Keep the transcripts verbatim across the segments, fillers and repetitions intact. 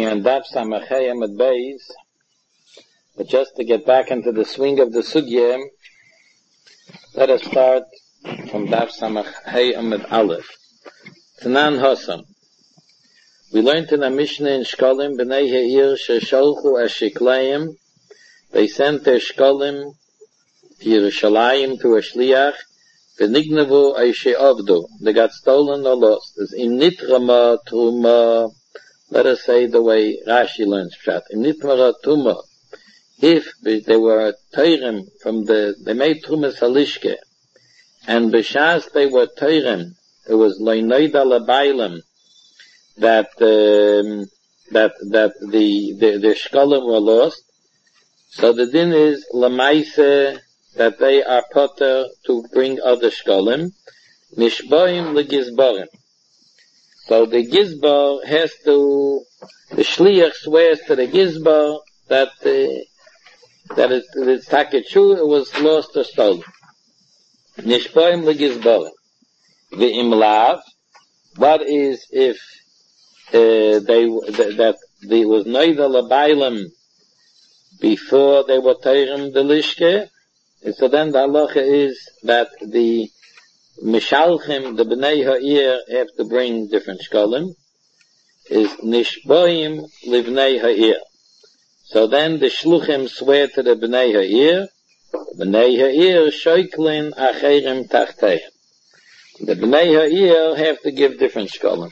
on Daf Samachayim at Beis, but just to get back into the swing of the sugya, let us start from Daf Samachayim at Aleph. Tanan Hossam. We learned in a Mishnah in Shkolim, B'nei Ha'ir Shesholchu Ashikleim, they sent their Shkolim to Yerushalayim to a Shliach, V'nignavu Aishe Avdu, they got stolen or lost. There's Im Nitrama Truma, let us say the way Rashi learns Pshat. Im Nitmara Truma, if they were Teirem from the, they made Trumas Halishke, and B'shas they were Teirem, it was Leinoida Labailam, that, um, that, that the, the, the Shkolim were lost. So the din is Lamaise, that they are potter to bring other Shkolim, Nishboim Legizborim. So the Gizbar has to, the Shliach swears to the Gizbar that, uh, that it, it's Takechu, it was lost or stolen. Nishboim Legizborim. The Imlav, what is if, uh, they, that there was neither Labailam before they were Teirem the Lishke? So then the halacha is that the Mishalchim, the B'nei Ha'ir, have to bring different shkolim, is Nishboim Livnei Ha'ir. So then the Shluchim swear to the B'nei Ha'ir, B'nei Ha'ir Shoiklin Acherim Tachteim. The B'nei Ha'ir have to give different shkolim.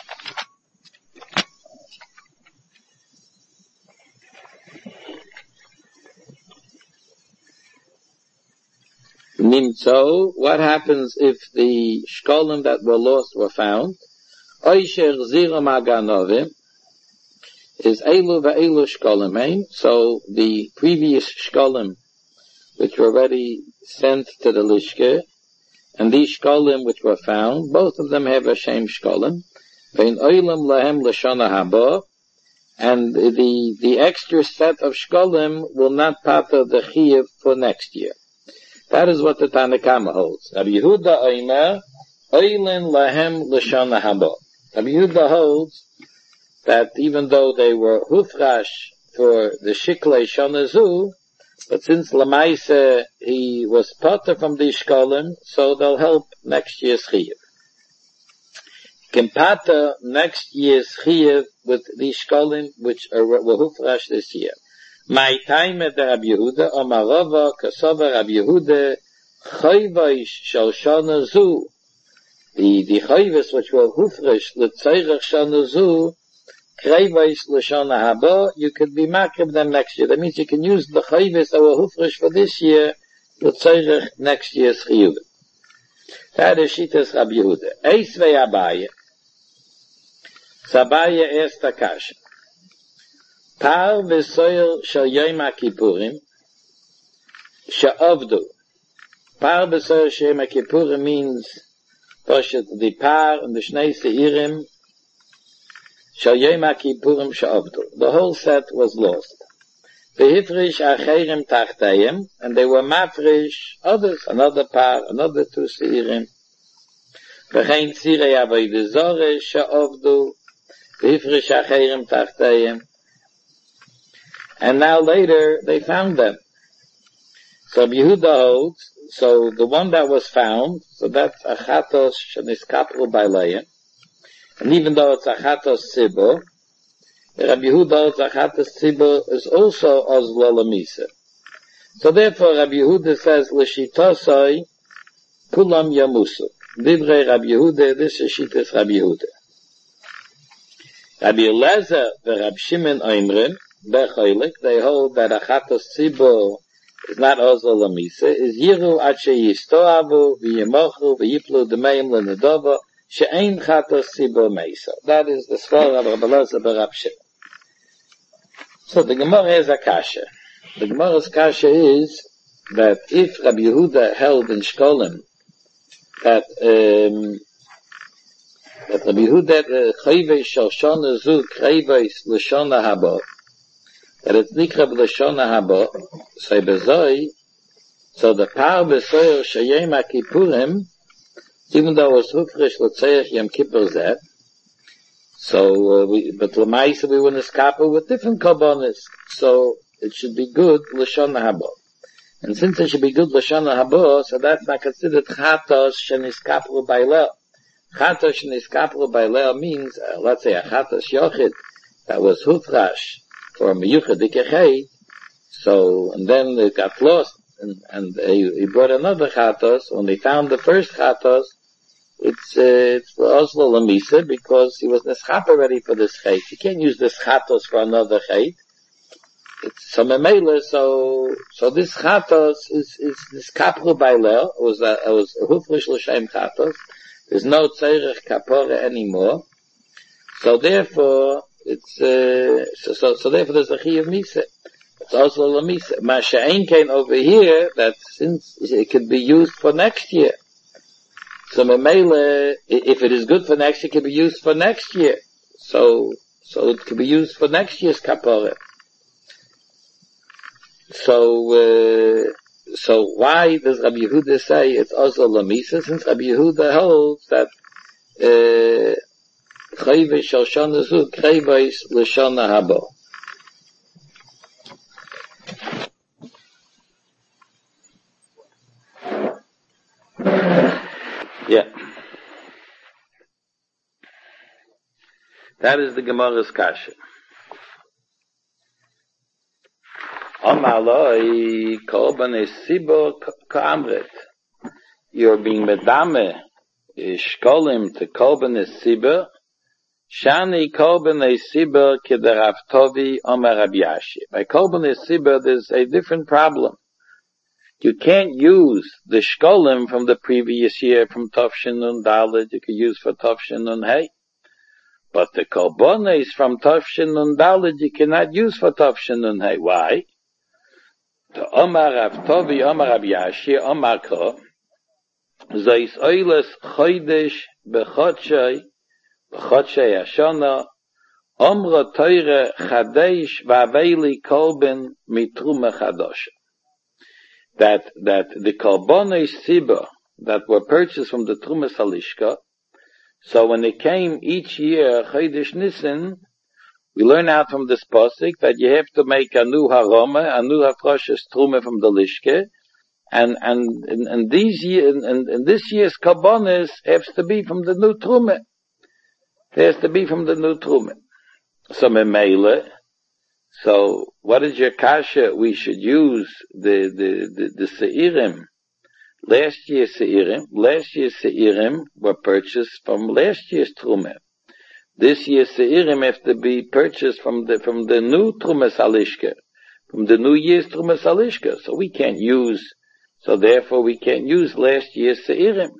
Nimtzo, what happens if the shkolim that were lost were found? Oisher zira maganovim is elu ve'elu shkolim. So the previous shkolim, which were already sent to the lishke, and these shkolim which were found, both of them have a shem shkolim. Vein oilam lahem l'shana haba, and the the extra set of shkolim will not pater the chiyuv for next year. That is what the Tanakama holds. Rabbi Yehuda Oimer, Oilin Lahem L'Shana Haba. Rabbi Yehuda holds that even though they were Hufrash for the Shiklei Shanazu, but since Lamaise he was potter from the Shkolim, so they'll help next year's Chiyuv. Can pater next year's Chiyuv with the Shkolim which are, were Hufrash this year. My time at the Rabbi Yehuda, Omarova, Kasova Rabbi Yehuda, Chayvaish Shal Shana Zu. The, the Chayvis which were Hufresh, L'Tzeirach Shana Zu, Krayvaish L'Shana Haba, you could be makrib them next year. That means you can use the Chayvis that were Hufresh for this year, L'Tzeirach next year's Chiyuv. That is Shitas Rabbi Yehuda. Eisvei Abaye. Sabaye asked Akasha. Par v'soyer shel Yom HaKippurim she'avdu. Par v'soyer shel Yom HaKippurim means Poshet the par and the Shnei Seirim shel Yom HaKippurim she'avdu. The whole set was lost. V'hifrish acherim tachtayim, and they were mafrish others, another par, another two Seirim. V'chein tzirei avodah zorah she'avdu. V'hifrish acherim tachtayim. And now later, they found them. So Yehuda holds, so the one that was found, so that's Achatos Sheniskapru Baileya. And even though it's Achatos Sibo, Rabbi Yehuda holds Achatos Sibo is also Ozla Lamisa. So therefore Rabbi Yehuda says, L'shitosoi Kulam Yamusu. Divrei Rabbi Yehuda, this is Shitas Rabbi Yehuda. Rabbi Eliezer and Rabbi Shimon Oimrim, they hold that Achatos Tzibur is not Ozol Lamisa, is Yiru Ache Yistoavu, V'yemochu, V'yiplu D'meim L'nedova, She'ein Chatos Tzibur Meisa. That is the Svar of Rabbi Eliezer and Rabbi Shimon. So the Gemara has a kasha. The Gemara's kasha is that if Rabbi Yehuda held in Shkolim that, um, that Rabbi Yehuda Chayvei Shal Shana Zu Krayvei L'Shana Haba, that it's Nikra B'Lashona Haba, so Bezoi, so the Par B'Soyer Sheyem HaKippurim, even though it was Hufresh L'Tzeirach Yom Kippur Zeh, So, uh, we, but Lamaisa we were niskapa with different korbanos. So, it should be good Lashon Haba. And since it should be good Lashon Haba, so that's not considered Chatos sheniskaplu bailel. Chatos sheniskaplu bailel means, uh, let's say a Chatos Yochid that was Huthrash for a Meyuchad Ikecheid. So, and then it got lost, and, and uh, he brought another Chatos. When they found the first Chatos, it's, uh, it's for Oslo Lamisa, because he was Neschap already for this Chet. You can't use this Chatos for another Chet. It's some Memela, so, so this Chatos is, is this Kapru Bailel, it was a, it was a Hufrish L'Shem Chatos. There's no Tzerech Kapora anymore. So therefore, it's, uh, so, so, so therefore there's a Chi of Misa. It's also a Misa. Masha'en came over here, that since it could be used for next year. So Memele, if it is good for next year, it can be used for next year. So, so it can be used for next year's kapara. So, uh, so why does Rabbi Yehuda say it's also lamisa? Since Rabbi Yehuda holds that, uh, chayve shel shana zu, chayve l'shana haba. Yeah. That is the Gemara's kasha. Amaloi korban esibo ka'amret. You're being medame ishkolim to korban esibo. Shani korban esibo kederav tovi omer Rabbi Ashi. By korban esibo, there's a different problem. You can't use the shkolim from the previous year, from Tofshin Nun Dalet, you can use for Tofshin Nun Hey. But the korbanos from Tofshin Nun Dalet, you cannot use for Tofshin Nun Hey. Why? The Omar Rav Tovi, Omar Rabbi Ashi, Omar Ko, Zais Oiles Chodesh Bechotshei, Bechotshei Hashana, Omra Teire Chadesh Vaveli Kolben Mitrume Chadosha. That, that the korbanos siba that were purchased from the Trumas Halishka, so when they came each year, Chodesh Nisan, we learn out from this pasuk that you have to make a new haroma, a new hafroshes trume from the lishke, and, and, and, and these year, and, and this year's korbanos has to be from the new trume. It has to be from the new trume. So memele, so what is your kasha? We should use the, the, the, the seirim. Last year's seirim, last year's seirim were purchased from last year's trume. This year's seirim have to be purchased from the, from the new trumas halishka, from the new year's trumas halishka. So we can't use, so therefore we can't use last year's seirim.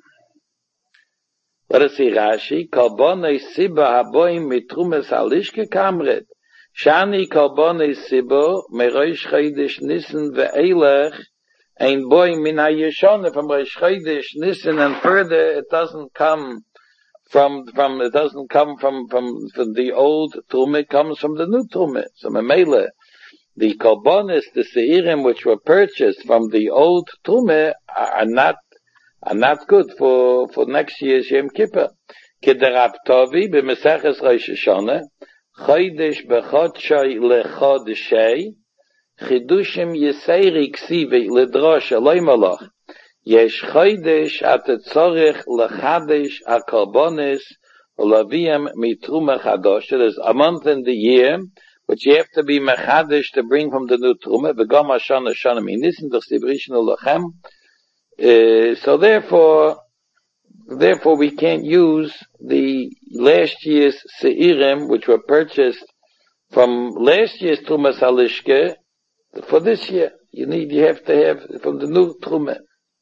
Let us see Rashi, Korbanei siba haboim mitrumas halishka kamret. Shani korbanei siba merosh chodesh nisan ve'elech ein boim min ha'yeshona, from Rosh Chodesh Nisan and further, it doesn't come from, from, it doesn't come from, from, from the old Truma, it comes from the new Truma. So Memele, the korbanos, the seirim which were purchased from the old Truma are not, are not good for, for next year's Yom Kippur. Kederab Tovi, b'meseches Rosh Hashanah, Chodesh b'chodshei lechodshei, Chidushim Yiseri Ksivi Lidrosh Eloi Malach Yesh Chodesh At Tzorich Lechadesh HaKorbanos Ulaviyam Mitruma Chadosh. There's a month in the year which you have to be Mechadesh to bring from the new Truma. V'gam Hashana Shana Minisim D'Chsibrishin Ulachem. So therefore, therefore we can't use the last year's Seirim which were purchased from last year's Trumas Halishke. For this year, you need, you have to have from the new Trume.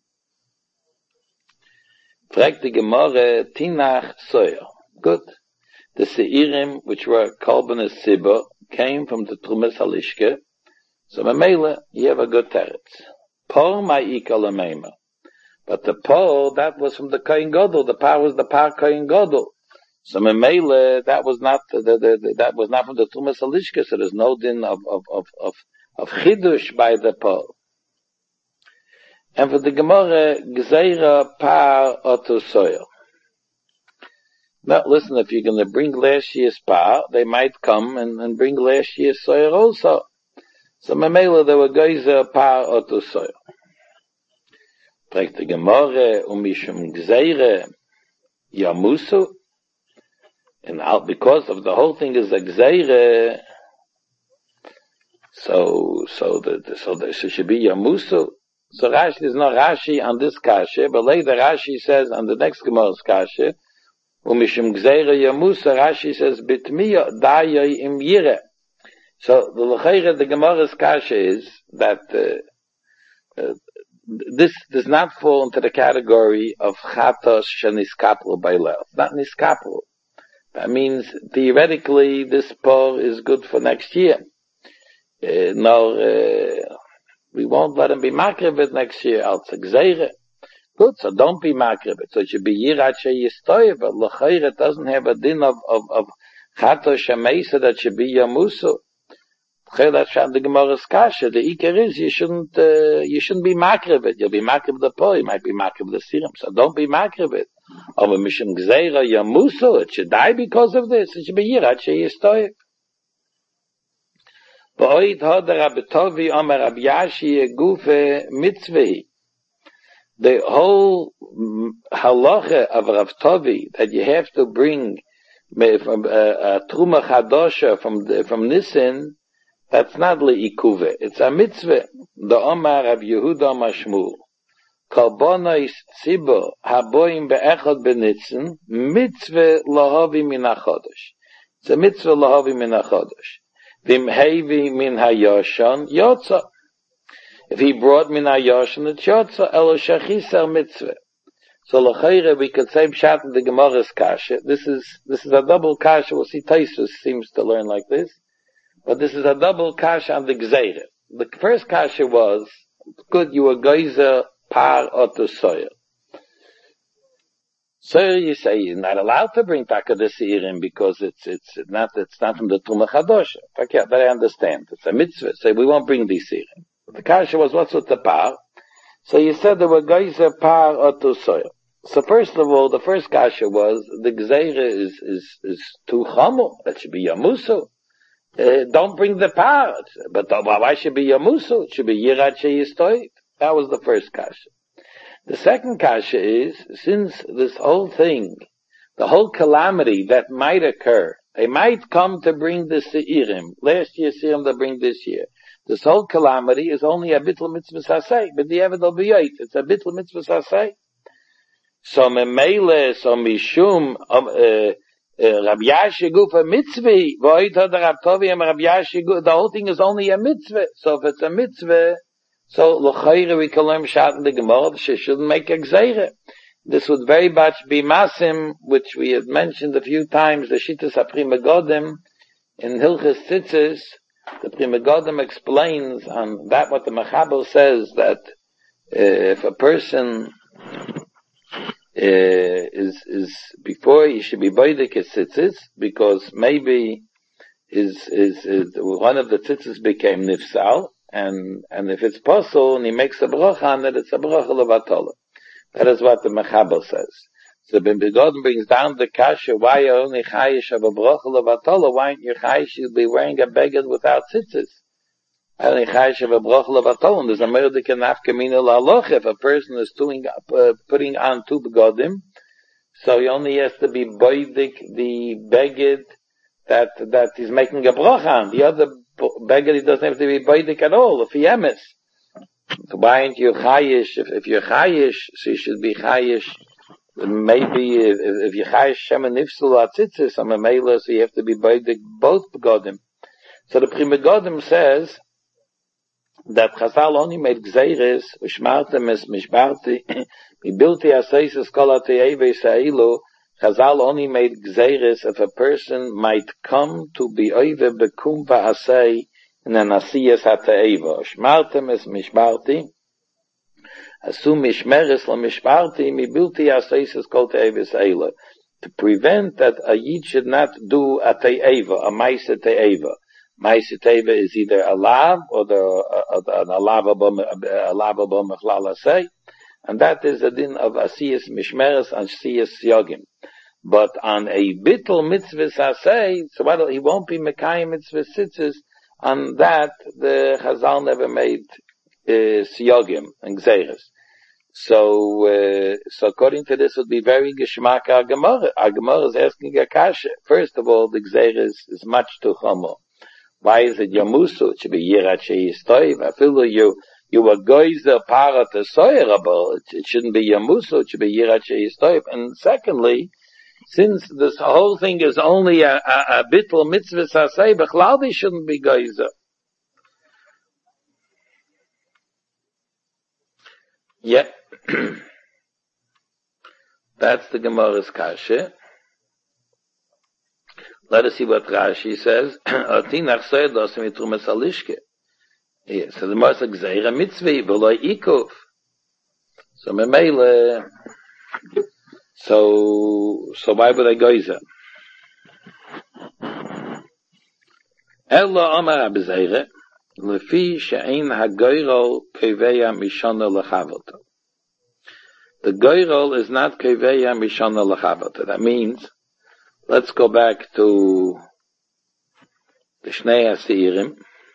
Fragt die Gemara, Tinach Soya. Good. The Seirim, which were Korbanos Siba, came from the Trumas Halishke. So Memele, you have a good teretz. Por Ma'ika Lameima. But the Por, that was from the Kohen Gadol. The Par was the Par Kohen Gadol. So Memele, that was not, the, the, the, that was not from the Trumas Halishke, so there's no din of, of, of, of of chidush by the Paul. And for the Gemara, Gzeira par otosoyo. Now, listen, if you're going to bring last year's par, they might come and, and bring last year's soyer also. So, Mamela, there were guys a par or to soyer. Fragt die Gemorre, um mishum gzeire, yamusu. And because of the whole thing is a gzeire, so, so the, so there should be yamusu. So Rashi, there's no Rashi on this kasha, but later Rashi says on the next Gemorre's kasha, umishum gzeire yamusu, Rashi says, bitmiya daya im yire. So the l'chayre, the Gemorre's kasha is that, uh, uh, this does not fall into the category of chatos sheniskaplu by leil. Not niskaplu. That means theoretically this por is good for next year. Uh, no, uh, we won't let him be makribit next year. Als gzeire. Good, so don't be makribit. So it should be yirat sheyistoy, but l'chayre doesn't have a din of of of chatos shemeisa that should be yamusu. The Gemara's kasha, the ikar is you shouldn't uh, you shouldn't be makribit. You'll be makribit the po, you might be makribit the sirim. So don't be makribit. Over mishum gzeira yamusu, it should die because of this. It should be yirat sheyistoy. V'oid hoder abitovi omer abyashi gufe mitzvah. The whole halacha of Rav Tovi that you have to bring from a uh, uh, truma chadosha from the, from Nisan. That's not le'ikuve. It's a mitzvah. The Omar of Yehuda Mashmul. Kalbonois tzibur haboim be'echad benitzen mitzvah lahavi min hachodesh. It's a mitzvah lahavi min hachodesh. Vim hevi min hayoshan yotza. If he brought min hayoshan, it's yotza. Elo shachisar mitzvah. So l'chayre we could say pshat in the Gemara's kasha. This is this is a double kasha. We'll see Taisus seems to learn like this. But this is a double kasha on the gzeire. The first kasha was, good, you were geyser par or to soyer. So you say you're not allowed to bring taka the seirim because it's it's not it's not from the truma chadosha. Okay, but I understand. It's a mitzvah. So we won't bring these seirim. The kasha was what's with the par? So you said there were geyser par or to soyer. So first of all, the first kasha was the gzeire is is is too chamu. That should be yamusu. Uh, don't bring the part, but why should be yamusu? It should be yirat sheyistoy. That was the first kasha. The second kasha is, since this whole thing, the whole calamity that might occur, they might come to bring the seirim. Last year seirim they bring this year. This whole calamity is only a bittul mitzvah sasei, but the evidel b'yoyt. It's a bittul mitzvah sasei. So memele, so mishum, um, uh, Uh, Rabbi Yashi Gufa mitzvah, the whole thing is only a mitzvah. So if it's a mitzvah, so l'chayre we can learn shat in the Gemara, she shouldn't make a gzeire. This would very much be masim, which we have mentioned a few times, the Shittas HaPrima Godim, in Hilchas Tzitzis, the Prima Godim explains on that what the Mechaber says, that uh, if a person Uh, is is before he should be boydek his tzitzis, because maybe his, his, his one of the tzitzis became nifsal, and and if it's possible and he makes a bracha on it, it's a bracha levatala. That is what the Mechaber says. So when the God brings down the kasha, why are only chayish of a bracha levatala? Why aren't you chayish to be wearing a beged without tzitzis? Only chayish of a bracha levatala. There's a merdik and afkamina la'aloch. If a person is doing, uh, putting on two begodim, so he only has to be boidik the beged that that he's making a bracha on. The other beged he doesn't have to be boidik at all. If he emes, so why aren't you chayish? If, if you're chayish, so you should be chayish. Maybe if, if you're chayish shemen nifsul atzitzis, I'm a mailer, so you have to be boidik both begodim. So the Prima Godim says that Chazal only made gzeiris, ushmartem es mishbarti, mibilti aseises kol ateive seilu. Chazal only made gzeiris if a person might come to be oive bekum va'asei in an asiyas hateiva. Ushmartem es mishbarti, asu mishmeres lo mishbarti, mibilti aseises kol teive seilu. To prevent that a yid should not do a teiva, a maisa teiva. Ma'aseh teva is either a lav or the uh, an alav abom mechlal asay, and that is the din of asiyas mishmeres and asiyas yogim. But on a bittul mitzvah saseh, so what, he won't be mekayim mitzvah sitzes. On that, the Chazal never made uh, siyogim and gzeiras. So, uh, so according to this, would be very geschmack our Gemara. Our Gemara is asking a kasha. First of all, the gzeiras is much too chomo. Why is it yamusu? It should be yirat sheyistoiv. I feel you, you were goizer para to soyerable. It shouldn't be yamusu. It should be yirat sheyistoiv. And secondly, since this whole thing is only a, a, a bittul mitzvah saseh, bechlal they shouldn't be goizer. Yeah. That's the Gemara's kasha. Let us see what Rashi says. Yes, so the Gemara says, Gzeira mitzvah, v'lo ikuf. So, memele, so, so why would I goizer? Ella amar abzeire, lefi she'ein hagoyrol keveya mishana lechavota. The goyrol is not keveya mishana lechavota. That means, let's go back to the Shnei Asirim.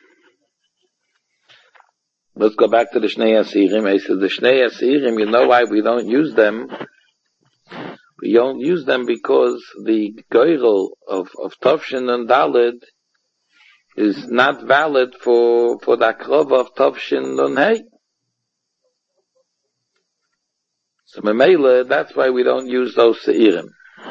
Let's go back to the Shnei Asirim. I said the Shnei Asirim, you know why we don't use them? We don't use them because the goyrol of, of Tovshin and Daled is not valid for, for the akrova of Tovshin and Hey. So Memele, that's why we don't use those Seirim.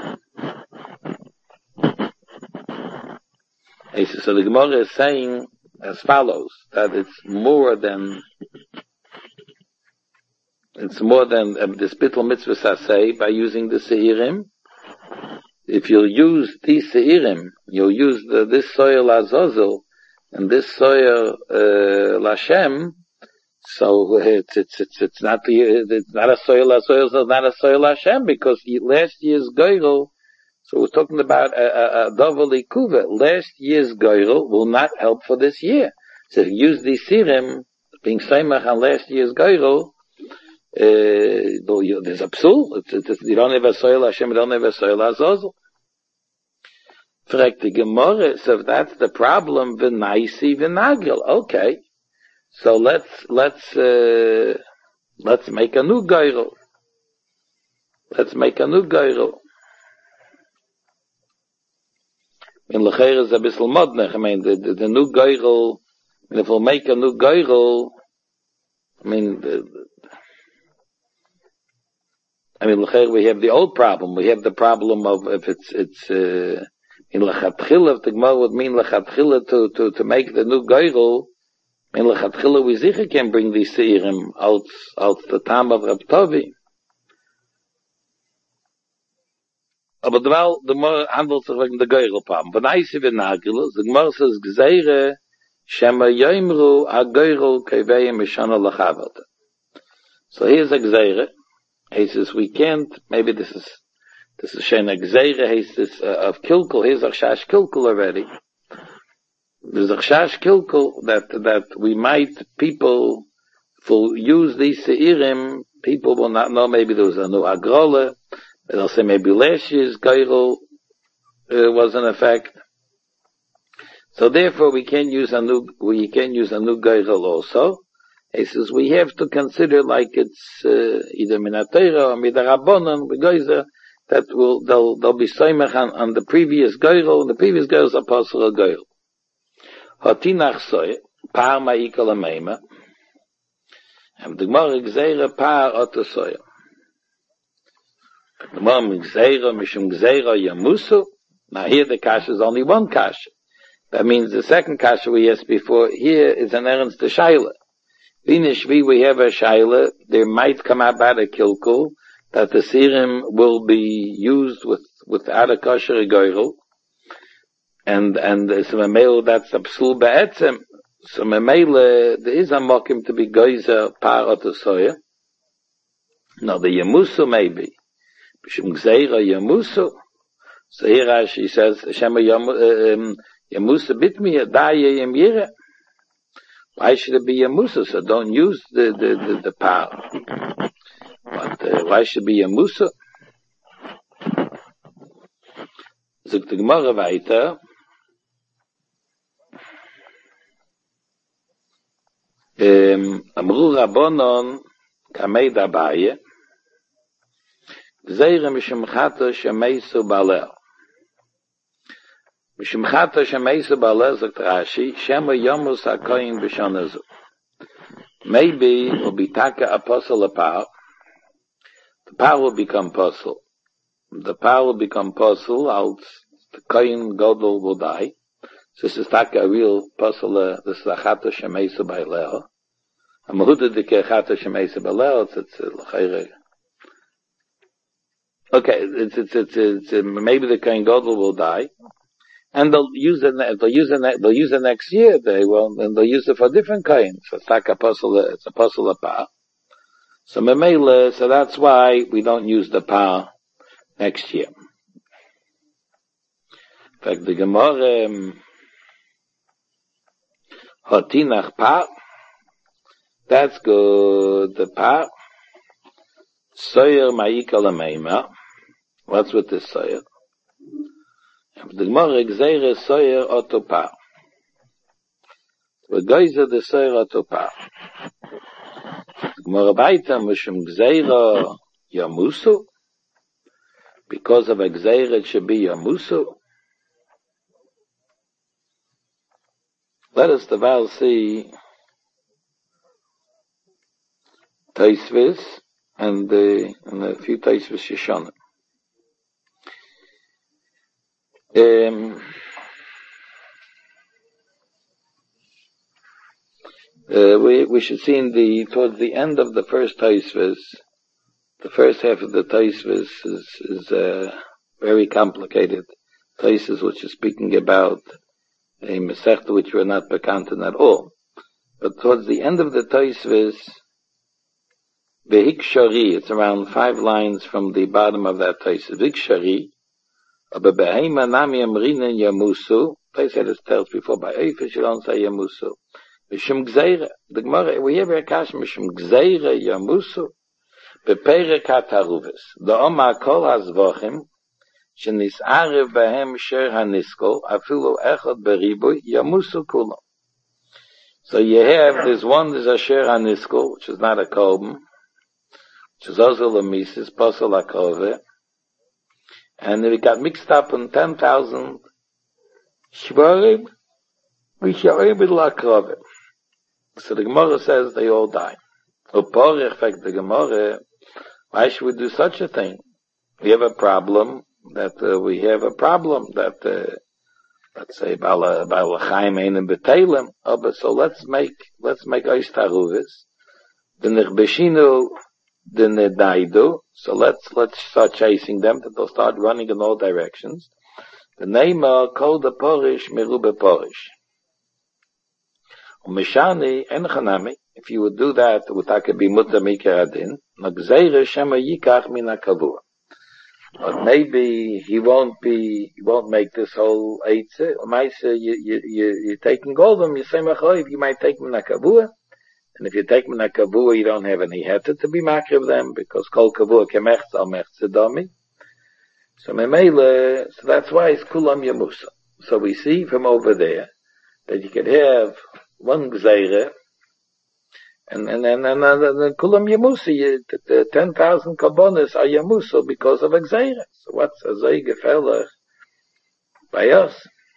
So the Gemara is saying as follows, that it's more than, it's more than um, this bittul mitzvah saseh by using the Seirim. If you'll use these Seirim, you'll use the, this soil Azazel and this soil uh, Lashem, so it's, it's, it's, it's not the, it's not a soil Azazel, it's not a soil Lashem, because last year's Goyrel, so we're talking about a, a, a Dovali Kuva. Last year's Goyrel will not help for this year. So if you use these Sirim, being Seimach on last year's Goyrel, uh, there's a psul. It's, it's, it's, you don't have a soil Hashem, you don't have a soil Azazel. Fragt the Gemara, so if that's the problem, v'naisi v'nagil. Okay. So let's, let's, uh, let's make a new Goyrel. Let's make a new Goyrel. In Lecher is a bissel modnech. I mean, the, the, the new Goyrel, if we'll make a new Goyrel, I mean, the, I mean, Lecher, we have the old problem. We have the problem of if it's, it's, uh, in Lechatchila, if the Gemara would mean Lechatchila to, to, to make the new Goyrel, in Lechatchila we sicher can bring these Seirim out, out the time of Reb Tovi. Aber dwel, the Gemara handelt sich wegen der Geurel-Pam. Von Eisi v'Nagilus, the Gemara says, Gzeire, Shema Yoimru, ha-Geurel, Keveyem, Mishana Lachavata. So here's a Gzeire. He says, we can't, maybe this is, this is Shena Gzeire, he says, uh, of Kilkul, here's Akshash Kilkul already. There's Akshash Kilkul, that, that we might, people, will use these Seirim, people will not know, maybe there was a new Agrola, they'll say maybe last year's Goyrel uh, was in effect. So therefore we can use a new, we can use a new Goyrel also. He says we have to consider like it's uh, either Minatera or Midarabonon, Goyzer, that will, they'll, they'll be Soymech on, on the previous Goyrel, the previous Goyrel is a possible Goyrel. Hotinach Soy, Par Ma'ikal Ameima, and the Gemara Gzeira Par Oto Soy. Now here the kasha is only one kasha. That means the second kasha we asked before here is an errands to shaila. Vinishvi, we have a shaila. There might come out a kilkul that the sirim will be used with without a kosher goyrel, and and so memel that's a psul be'etzem. So memel there is a mokim to be goyzer par otosoya. No, the yamusu maybe. B'shum gzeira yamusu. So here Rashi says, Shema yamusu bitmi daye yem yira. Why should it be yamusu? So don't use the, the, the, the power. But uh, why should it be yamusu? Sagt die Gemara weiter, Amru Rabbonon kamei dabaye, Gzeire mishum chata shemeisu balel. Mishum chata shemeisu balel, sagt Rashi, Shema yomus hakoyin b'shonazu. Maybe it will be taka apostle a par. The par will become apostle. The par will become apostle, else the koyin godel will die. So this is taka a real apostle, this is a chata shemeisu balel. A mahuda dike chata shemeisu balel, it's a l'chayre. Okay, it's, it's, it's, it's, it's, maybe the koyin godel will die. And they'll use it, they'll use it, they'll use it next year, they will, and they'll use it for different coins. So it's like apostle, it's apostle of power. So memele, so that's why we don't use the power next year. In fact, the Gemara, Hotinach par, that's good, the par, Soyer ma'ikal ameima, what's with this Soyer? The Gemara gzeire soyer otopar. The geyser the soyer otopar. The Gemara baita mishum gzeire yamusu. Because of a gzeire it should be yamusu. Let us deval see Taisvis and the and a few Taisvis Yeshonim. Um, uh, we we should see in the towards the end of the first Taisvis, the first half of the Taisvis is is uh, very complicated. Taisvis which is speaking about a Masechta which we're not bekanten at all. But towards the end of the Taisvis, Behik Shari, it's around five lines from the bottom of that Taisvis. Behik Shari. Aber behema nami amrinen yamusu. They said it tells before by Eifish you don't say yamusu. Mishum gzeire. The Gemara we have a kash mishum gzeire yamusu. Beperek hataruvis. The Oma kol hazvochim shenis arev behem sher haniskol afilu echad beriboy yamusu kulam. So you have this one is a sher haniskol, which is not a kolben, which is also a mises posel akove. And we got mixed up in ten thousand shvarim, which are able to lakrove. So the Gemara says they all die. Uporich, in fact, the Gemara, why should we do such a thing? We have a problem that uh, we have a problem that uh, let's say bala bala chaim ein betelim. Oh, but so let's make let's make ois taruvis. The nirbeshinu. The nedaidu, so let's let's start chasing them. That they'll start running in all directions. The name of kol the porish merube porish. Umeshani enchanami. If you would do that, it would have to be mutar mikeradin. Nagzeire shema yikach min hakavur. But maybe he won't be, he won't make this whole eitze. Umaisa, you you you you're taking all of them. You say machoiv, you might take min hakavur. And if you take min kavua, you don't have any heter to be makriv them, because kol kavua kemechza al mechzedami. So memele, so that's why it's kulam yamusa. So we see from over there that you could have one gzeire, and and and and, and, and kulam yamusa, the, the ten thousand karbonis are yamusa because of a gzeire. So what's a zay gefeller by us?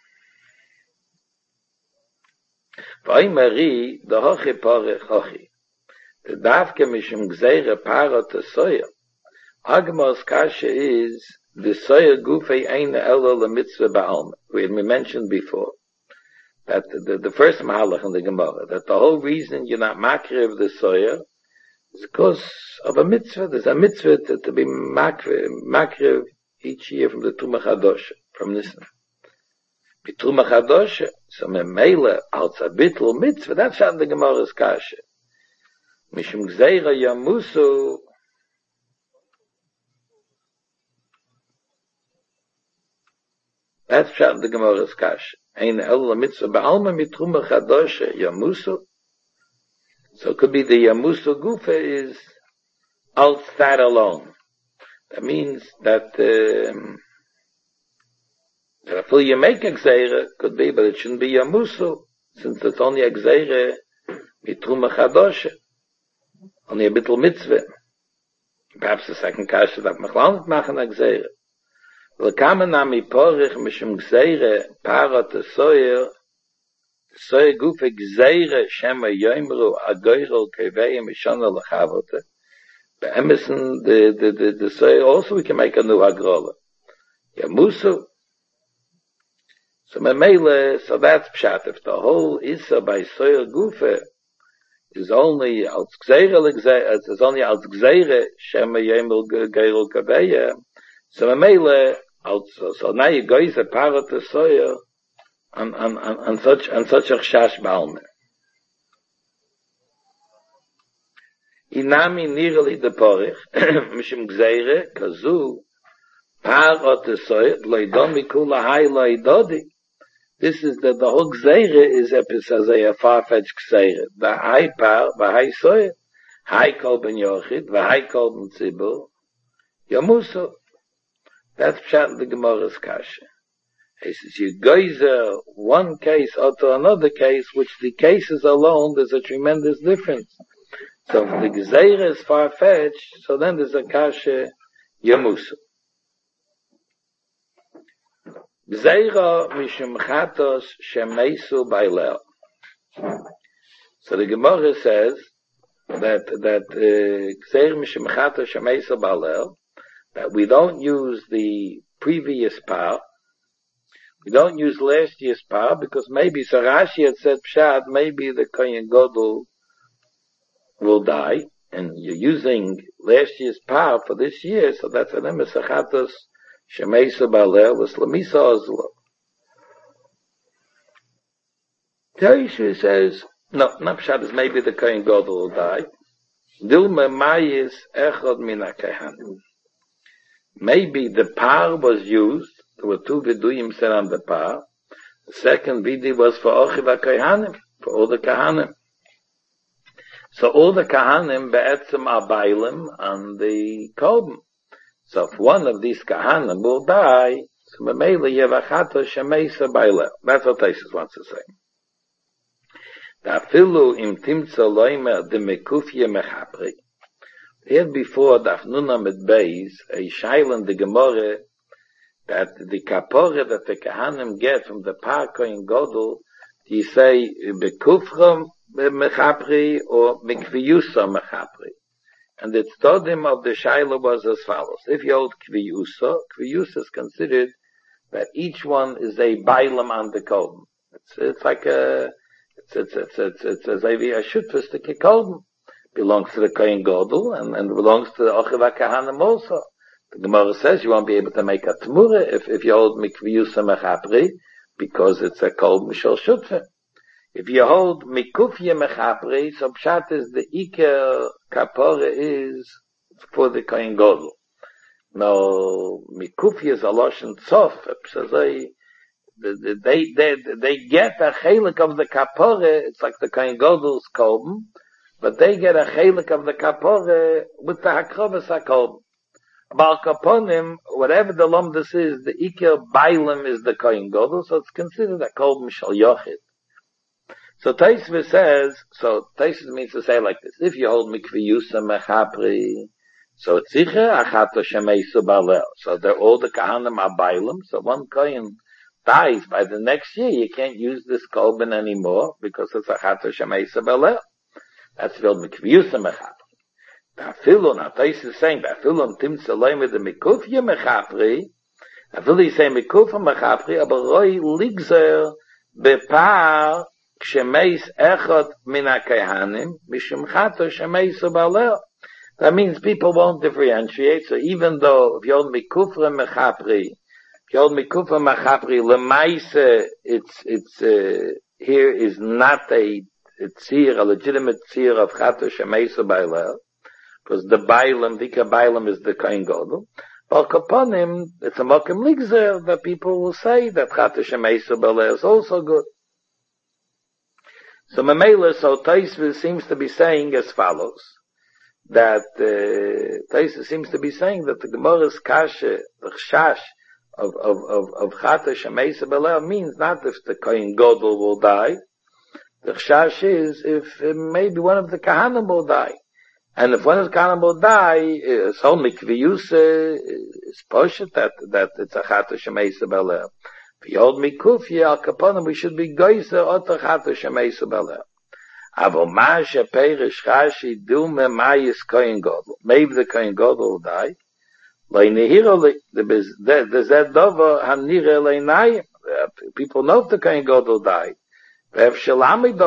Vaimari the hoche pare hochi. The davke mishum gzeire para to soya. Agmos kasha is the soya gufe ein elo la mitzvah ba'alma. We had mentioned before that the, the first mahalach in the Gemara, that the whole reason you're not makriv the soya is because of a mitzvah. There's a mitzvah to, to be makriv, makriv each year from the Truma Chadosha, from Nisan. Truma Chadosha, so memele als a bittul mitzvah, that's how the Gemara's kasha. Mishum gzeira yamusu, that's how the Gemara's kasha. Ein el mitzvah ba'alma mitruma Chadosha yamusu. So it could be the yamusu gufa is als that alone. That means that um, Therefore, you make a gzeira, could be, but it shouldn't be a musu, since it's only a gzeira, mitruma chadoshe, only a bittul mitzvah. Perhaps the second kasha that machlal not machen a gzeira. L'kamen nami porich mishum gzeira, parot soyer, soyer gufe gzeira, shema yoimru, agoyrol keveya mishana l'chavote. But Emerson, the, the, the, the soyer, also we can make a new agrola. Ya musu. So memele, so that's pshat. If the whole Issa by soyer gufe is only als gzeire, is only als gzeire, shema yoimru, agoyrol keveya, so memele, also, so now you go is a parrot to soya and, and, and, and such, and such a chash balme. Inami nirali de porich, mishim gzeire, kazu, parrot to soya, loidomi kula hai loidodi. This is the, the whole gzeire is a, a far-fetched gzeire. The high par, the high soya, high kol ben yochid, the high kol ben tzibur, yamuso. That's pshat the Gemara's kasha. He says, you geyser one case or to another case, which the cases alone, there's a tremendous difference. So if the gezeira is far-fetched, so then there's a kasha yamusu. Gezeira mishum chatos shemeisu bailel. So the Gemara says that, that, uh, gezeira mishum chatos shemeisu bailel, that we don't use the previous par, we don't use last year's par, because maybe Sarashi had said pshat, maybe the Kohen Gadol will die, and you're using last year's par for this year, so that's an emes achatos shemeisa balel was lamisa ozlo. Teisha says, no, not pshat is maybe the Kohen Gadol will die. Dilma mayis echad min ha-kehanim. Maybe the par was used, there were two viduyim said on the par. The second vidi was for Ochiv HaKohanim, for all the Kahanim. So all the Kahanim be'etzem are bailim on the Korban. So if one of these Kahanim will die, so memele yevachato shemeisa bailel. That's what Taisus wants to say. Dafilu im timtza loimer de mekufye mechapri. Here before Dafnuna mit Beis, a shailan the Gemara, that the kapore that the Kahanim get from the par Kohen Gadol, you say, bekufram mechapri or mikviyusa mechapri. And the tzodim of the shaila was as follows. If you hold kviyusa, kviyusa is considered that each one is a bailam on the Korban. It's, it's like a, it's, it's, it's, it's, it's as a shutfus to Korban. Belongs to the Kohen Gadol and, and belongs to the Ochiv HaKahanim also. The Gemara says you won't be able to make a Tmura if, if you hold Mikviyusa Mechapri, because it's a Kol Mishal Shutfe. If you hold Mikufya Mechapri, so Pshat is the Iker Kapore is for the Kohen Gadol. Now, Mikufya is a Loshen Tzof, so they, they, they, they get a chelik of the Kapore, it's like the Kohen Gadol's Korban, but they get a chelik of the kapore with the hakrovas hakolb. About kaponim, whatever the lomdus is, the ikir bailim is the kohen gadol, so it's considered a kolb mishal yochid. So Taisva says, so Taisva means to say like this: if you hold mikviyusa mechapri, so it's zicher achato shemeisu balel. So they're all the kahanim are bailim. So one kohen dies by the next year, you can't use this kolben anymore because it's achato shemeisu balel. That's filled with mikviyusa mechapri. Afilu, now Tais is saying, Afilu timtza loy with the mikufya mechapri, Afilu is saying mikufya mechapri, aber roi ligzer bepar kshemeis echot min ha-kehanim, mishum chato shemeis ubalel. That means people won't differentiate, so even though if you hold mikufya mechapri, if you hold mikufya mechapri, lemaise, it's, it's, uh, here is not a a tzir, a legitimate tzir of chato shemeisa bailel, because the bailam, dika bailam is the Kohen Gadol. But kaponim, it's a mokim ligzer that people will say that chato shemeisa bailel is also good. So Mamela, so Taisva seems to be saying as follows, that uh, Taisva seems to be saying that the Gemara's kasha, the chash of, of, of, of Chata Shemeisa B'Leil means not if the Kohen Gadol will die. The Chash is if uh, maybe one of the Kahanim will die. And if one of the Kahanim will die, uh, so Mikviyus uh, is poshet that, that it's a Chata Shemeisa B'Leil. If you hold Mikufya Al Kaponim, we should be Goyser Ota Chata Shemeisa B'Leil. Avo Masha Perish Chashi Dume Mayis Kohen Gadol. Maybe the Kohen Gadol will die. People know if the Kohen Gadol died. So, so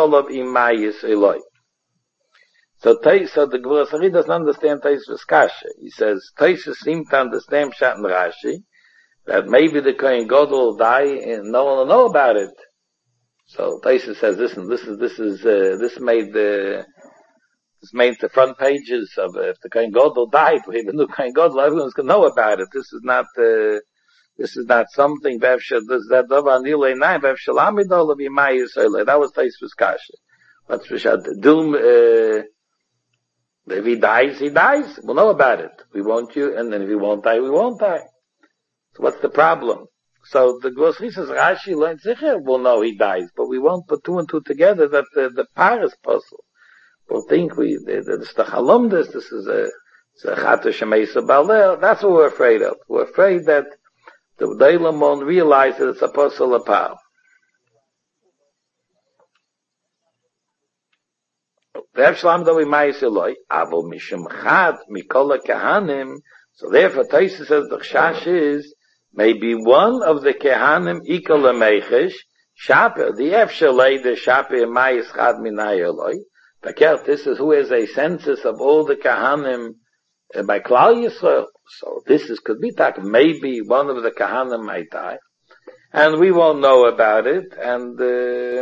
the Gvura Sari doesn't understand Taisvus Kasha. He says, Taisvus seemed to understand Pshat and Rashi, that maybe the Kohen Gadol will die and no one will know about it. So Taisvus says, listen, this is, this is, uh, this made the, This made the front pages of uh, if the Kohen Gadol died, we have a new Kohen Gadol, everyone's going to know about it. This is not, uh, this is not something, that was Taisvus Kasha. But Dum, uh, if he dies, he dies. We'll know about it. We want you, and then if he won't die, we won't die. So what's the problem? So the Gvura says, Rashi learns, we'll know he dies, but we won't put two and two together that the, the par is puzzle. We'll think we, this is the Chalom, this, this is a, it's a Chata Shemeisa B'Leil. That's what we're afraid of. We're afraid that the Deilam won't realize that it's a puzzle apart. So therefore, Taisa says the Chash is maybe one of the Kehanim Ikal Mechish Shaper the Efshalei the Shaper Mayis Chad Minay Eloi. This is who is a census of all the Kahanim uh, by Klal Yisrael. So this is could be that maybe one of the Kahanim might die, and we won't know about it, and uh,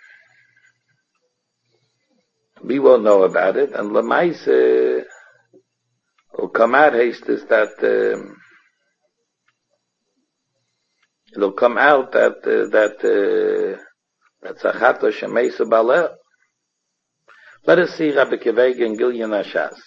we won't know about it, and Lamais uh, will come out haste is that um, it'll come out that uh, that uh, that's a Chata Shemeisa B'Leil. Let us see Rabbi Kevega and Gilyon Hashas.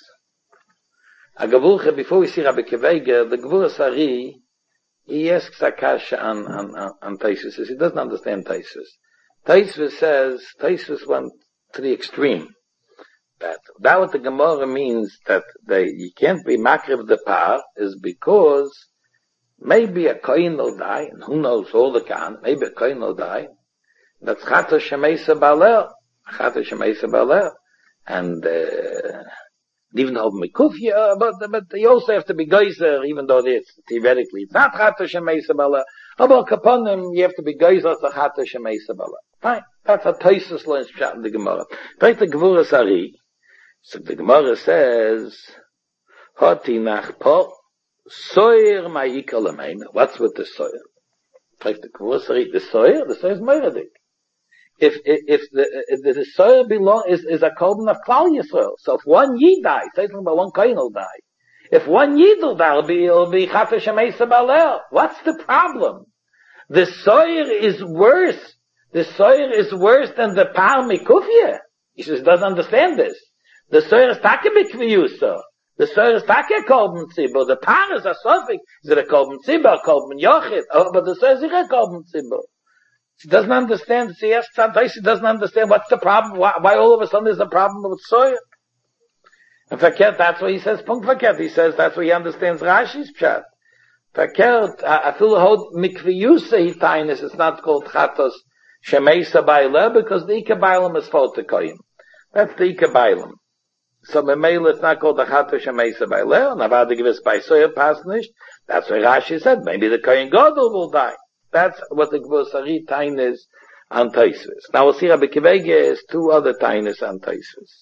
A Gavulcha, before we see Rabbi Kevega, the Gvura Sari, he asks a kasha on, on, on, on Taisus. He doesn't understand Taisus. Taisus says, Taisus went to the extreme. That, that what the Gemara means that they, you can't be makrib the par is because maybe a Kohen will die, and who knows all the Kohen, maybe a Kohen will die. That's Chata Shemeisa B'Leil. Chata Shemeisa B'Leil. And, uh, even though Mikufya, but, but you also have to be geyser, even though it's, theoretically, it's not Chata Shemeisa B'Leil. About Kaponim, you have to be geyser to Chata Shemeisa B'Leil. Fine. That's a Taisus learns Pshat in the Gemara. Break the Gvura Sari. So the Gemara says, Hoti nach po, soyer ma'ikal amein. What's with the soyer? Break the Gvura Sari. The soyer? The soyer is Meiradik. If, if, if the, if the soil belong, is, is a korban of Klal Yisrael. So if one Yid dies, say something about one Kohen will die. If one Yid will die, it'll be, it'll be Chata Shemeisa B'Leil. What's the problem? The soil is worse. The soil is worse than the Par Mikufya. He says, doesn't understand this. The soil is Taka Mikviyusa. The soil is Taka Korban Tzibur. The Par is a Sofik. Is it a Korban Tzibur, a Korban Yochid? Oh, but the soil is a Korban Tzibur. He doesn't understand, he asks sometimes he doesn't understand what's the problem, why, why all of a sudden there's a problem with soya. And Fakert, that's what he says, Punkt Fakert, he says that's what he understands Rashi's Pshat. Fakert, I feel hold Mikviyusa Hitainis, it's not called Chatos Shemeisa B'Leil, because the Ika B'Leilim is Fotokoyim. That's the Ika B'Leilim. So Memela, it's not called the Chatos Shemeisa B'Leil, and Avad Givis by Soya Pasnish, that's what Rashi said, maybe the Kohen Gadol will die. That's what the Gvura Sari tain is on Taisus. Now we'll see Rabbi Kevega has two other tainis on Taisus.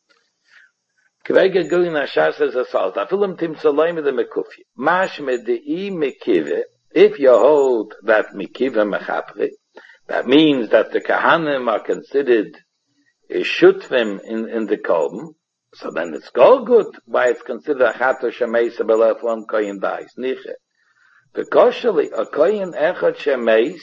Kevega Gilyon Hashas says as follows, Afilim Tim Saloim the Mekufya. Mash Medei Mekive, if you hold that Mekive Mechapre, that means that the Kahanim are considered a Shutvim in, in the Korban, so then it's all good why it's considered a Chata Shemeisa B'Leil if one Kohen dies. Niche. Because a Kohen Echad Shemeis,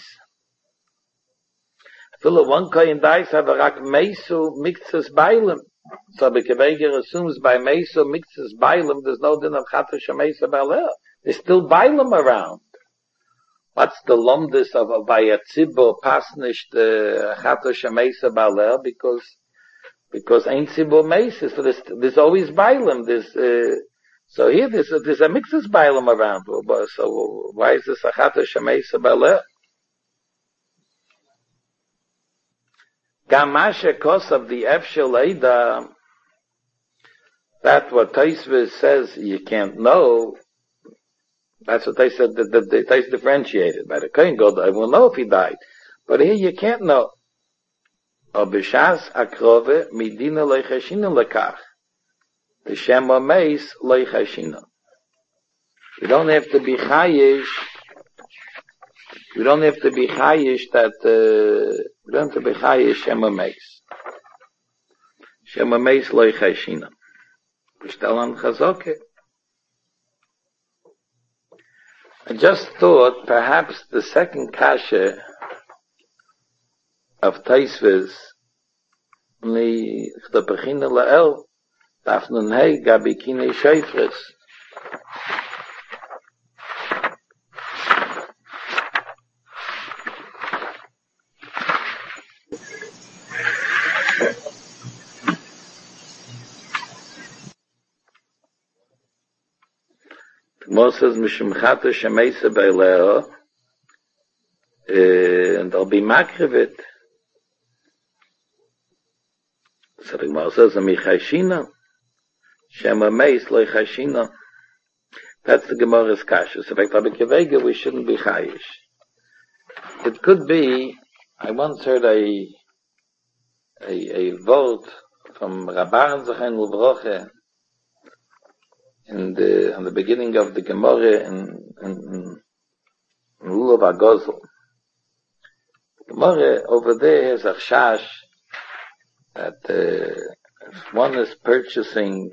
Philo one Kohen dies have a rak Meisu Miktzas Bailim. So the Keveger assumes by Meisu Miktzas Bailim there's no din of Chata Shemeisa B'Leil. There's still Bailim around. What's the lomdus of a by a tzibur pasnish the chato shemeisa balel? Because because ain't tzibur meisa, so there's, there's always bailam. There's uh, so here there's a, there's a mixus bailam around. So why is this a chato shemeisa balel? Gamasha kos of the efshel eida. That's what Taisvis says you can't know. That's what they said, that the, the, the differentiated. By the Kohen Gadol, I will know if he died. But here you can't know. O b'shas akrove midina leichashina lekach. The Shem Omeis leichashina. You don't have to be chayish. You don't have to be chayish that, uh, you don't have to be chayish Shem Omeis. Shem Omeis leichashina. B'shtalan chazoke. I just thought perhaps the second kasha of Taisvis, the Bechina La'el, Dafnun Hei Gabi Kinei Sheifres. Moses Mishimchata Shemeisa Beileo, and I'll be makrivit. So the Gemara says, Amichashina, Shema Meis Leichashina. That's the Gemara's kasha. So if I we shouldn't be chayish. It could be, I once heard a, a, a vote from Rabban Zachen Lubroche, in the, on the beginning of the Gemara in, in, in Lulav HaGozel. The Gemara over there has a chash that, uh, if one is purchasing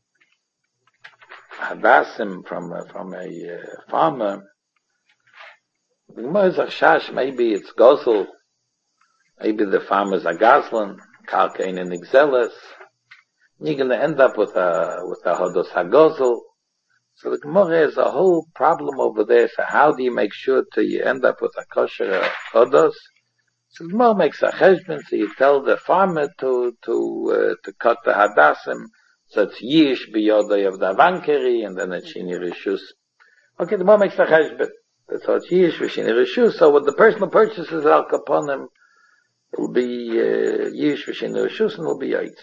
hadassim from, uh, from a uh, farmer, the Gemara has a chash, maybe it's Gozel, maybe the farmer's a Gazlan, Kalkain and Ixeles, you're going to end up with a with a hodos hagozel. So the Gemara has a whole problem over there. So how do you make sure till you end up with a kosher hodos? So the Gemara makes a cheshbon. So you tell the farmer to to uh, to cut the hadassim. So it's yish biyodai of the avankeri, and then it's shini rishus. Okay, the Gemara makes a cheshbon. So it's yish v'shini rishus. So what the personal purchases al kaponim will be uh, yish v'shini rishus, and will be yitzim.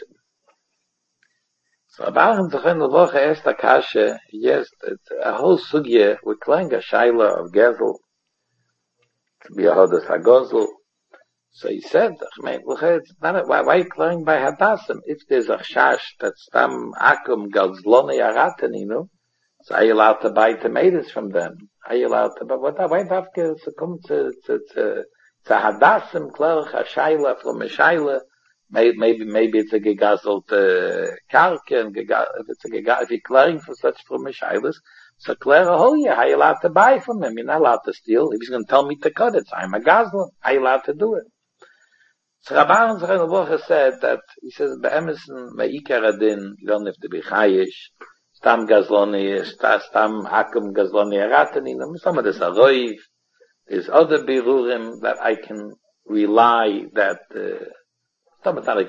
So Abraham Zachen Levocha asked Akasha, yes, it's a whole sugya, we're calling a shaila of Gezel, to be a Hodas HaGozel. So he said, why, why are you calling by Hadassim? If there's a chash that's tam akum gazloni arataninu, so are you allowed to buy tomatoes from them? Are you allowed to buy, what, why do you have to come to, to, to, to Hadassim, klerach a shaila from a shaila? Maybe, maybe, maybe it's a gegazelt uh, karke, and if it's a gegazelt, if you're clearing for such from Mishailas, so clear a whole year. How are you allowed to buy from him? You're not allowed to steal. If he's going to tell me to cut it, so I'm a gazlan. How are you allowed to do it? So Rabban Zachen Levocha said that, he says, Be'emerson, me'ikar adin, you don't have to be chayish, stam gazloni, stam akum gazloni aratani, some of this aroiv, there's other birurim that I can rely that, uh, What'll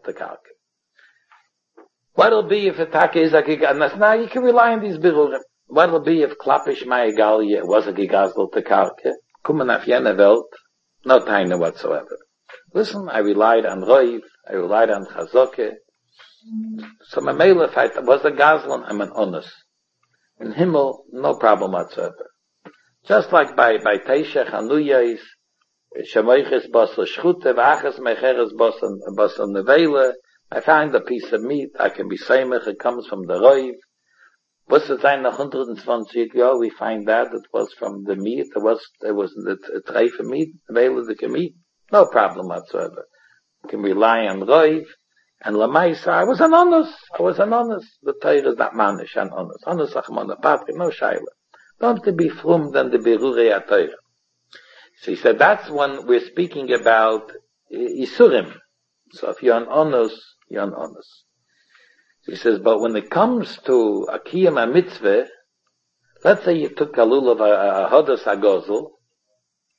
be if a taka is a gigazel? Now you can rely on these birurim. What'll be if klapish ma'egalia was a gigazel to karke? Kumen af jene welt, no taina whatsoever. Listen, I relied on roiv, I relied on chazoke. So my male, if I was a gazlan, I'm an honest. In Himmel, no problem whatsoever. Just like by by Teishech Hanuyais, Shemoiches Basa Shchute, Vachas Mecheres Basa Nevele. I find a piece of meat, I can be Seimech, it comes from the Roiv. Was it ein nach one hundred twenty years, we find that it was from the meat, there was, there was a tray for meat, Nevele the meat, no problem whatsoever. You can rely on Roiv, and Lamaisa, I was an honest, I was an honest. The Torah is not manish, an honest. Honest Achmona Patri, no Shaila. Don't to be from than the Berurei HaTorah. So he said, that's when we're speaking about Isurim. So if you're an honest, you're an honest. So he says, but when it comes to a Kiyam HaMitzvah, let's say you took a lulav, a Hodas HaGozel,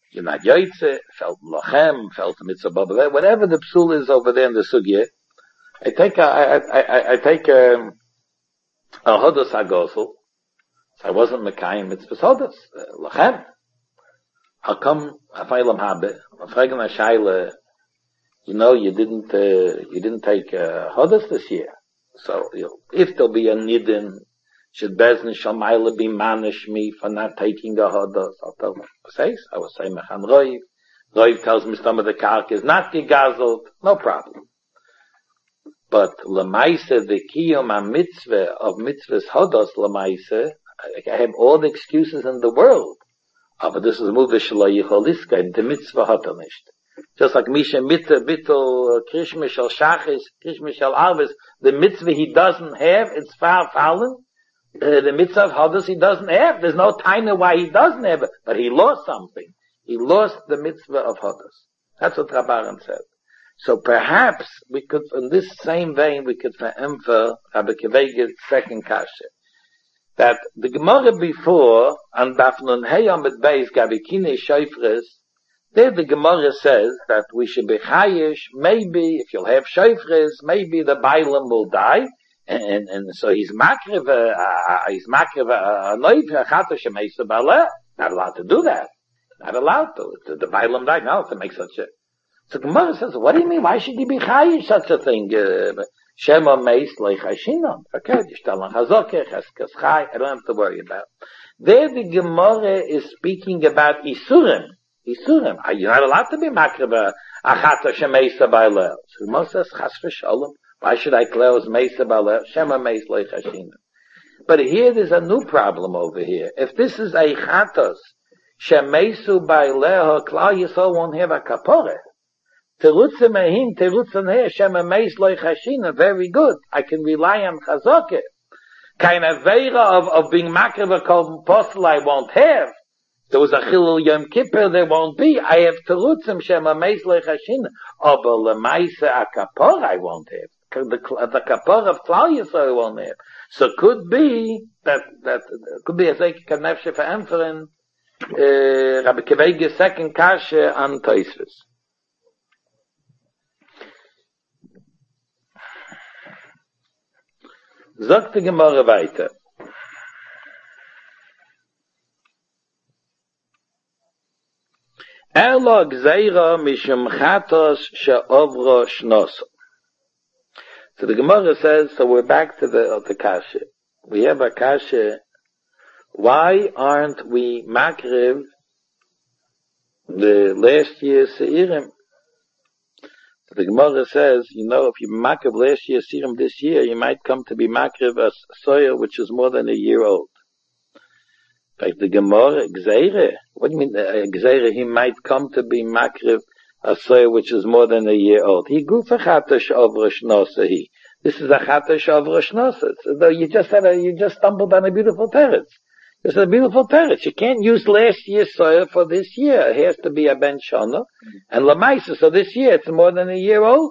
you're not yoytze, felt lochem, felt mitzvah baba, whatever the psul is over there in the sugya, I take a, I, I, I, I take a, a hodos hagosel, so I wasn't mekayim mitzvah hodos, lochem. How come afaylam habe, afragen a shaila, you know, you didn't, uh, you didn't take uh, hodos this year. So, you know, if there'll be a nidin, should Bezdin Shalmaila be manish me for not taking a hodos? I'll tell him, says, I was saying, Mechan Roiv. Roiv tells me some of the kark is not gegazelt, no problem. But Lamaise, the kiyum a mitzvah of mitzvahs hodos Lamaise, I have all the excuses in the world. Oh, but this is Mudah Shelo Yicholiska, and the mitzvah hotonisht. Just like Misha Mitzvah, Bittul, Krishma Shal Shachis, Krishma Shal Arvis, the mitzvah he doesn't have, it's far fallen. Uh, the mitzvah of Hodos he doesn't have. There's no time why he doesn't have it, but he lost something. He lost the mitzvah of Hodos. That's what Rabbaran said. So perhaps we could, in this same vein, we could emphasize Rabbi Kevege's second kasha. That the Gemara before, on Dafnun Heyom et Beis Gabikine Shofres, there the Gemara says that we should be chayish, maybe, if you'll have shofres, maybe the Bailam will die, and, and, and so he's makriv, uh, he's makriv, a noiv, a chata shemeisa baleh, not allowed to do that. Not allowed to. The, the Bailam died, no, to make such a, so Gemara says, what do you mean, why should he be chayish such a thing? Shema meis leichashinon. Okay, yishtalan chazokeh, cheskas chay, I don't have to worry about. There the Gemara is speaking about Isurim. Isurim. You're not allowed to be makriv achata shemeisa ba'aleh. So Moses says, chas v'sholem. Why should I close meisa ba'aleh? Shema meis leichashinon. But here there's a new problem over here. If this is a chatos shemeisu ba'aleh, Klal Yisrael won't have a kapore. Terutze mehin, terutze nehe, shema meis leichashinon. Very good. I can rely on chazokeh. Kind of veira of, of being makriv a kol postel I won't have. There was a chilul Yom Kippur, there won't be. I have terutzim shema meis leichashin. Oh, but lemaisa a kapor I won't have. The, the kapor of Klal Yisrael I won't have. So could be that, that, could be a zeik kanefshe for emferen, uh, Rabbi Kevege's second kasha on Tosfos. Sagt die Gemara weiter. Erlo gzeira mishum chatos she'ovro shnoso. So the Gemara says, so we're back to the, the kasha. We have a kasha. Why aren't we makriv the last year's seirim? So the Gemara says, you know, if you makriv last year's seirim this year, you might come to be makriv a soya which is more than a year old. Like the Gemara, Gzeire. What do you mean, uh, Gzeire? He might come to be makriv a soya which is more than a year old. He gufa chatash over shnosa. This is a chatash over shnosa. So you just had a, you just stumbled on a beautiful teretz. It's a beautiful teretz. You can't use last year's soya for this year. It has to be a ben shana and lamaisa. So this year it's more than a year old.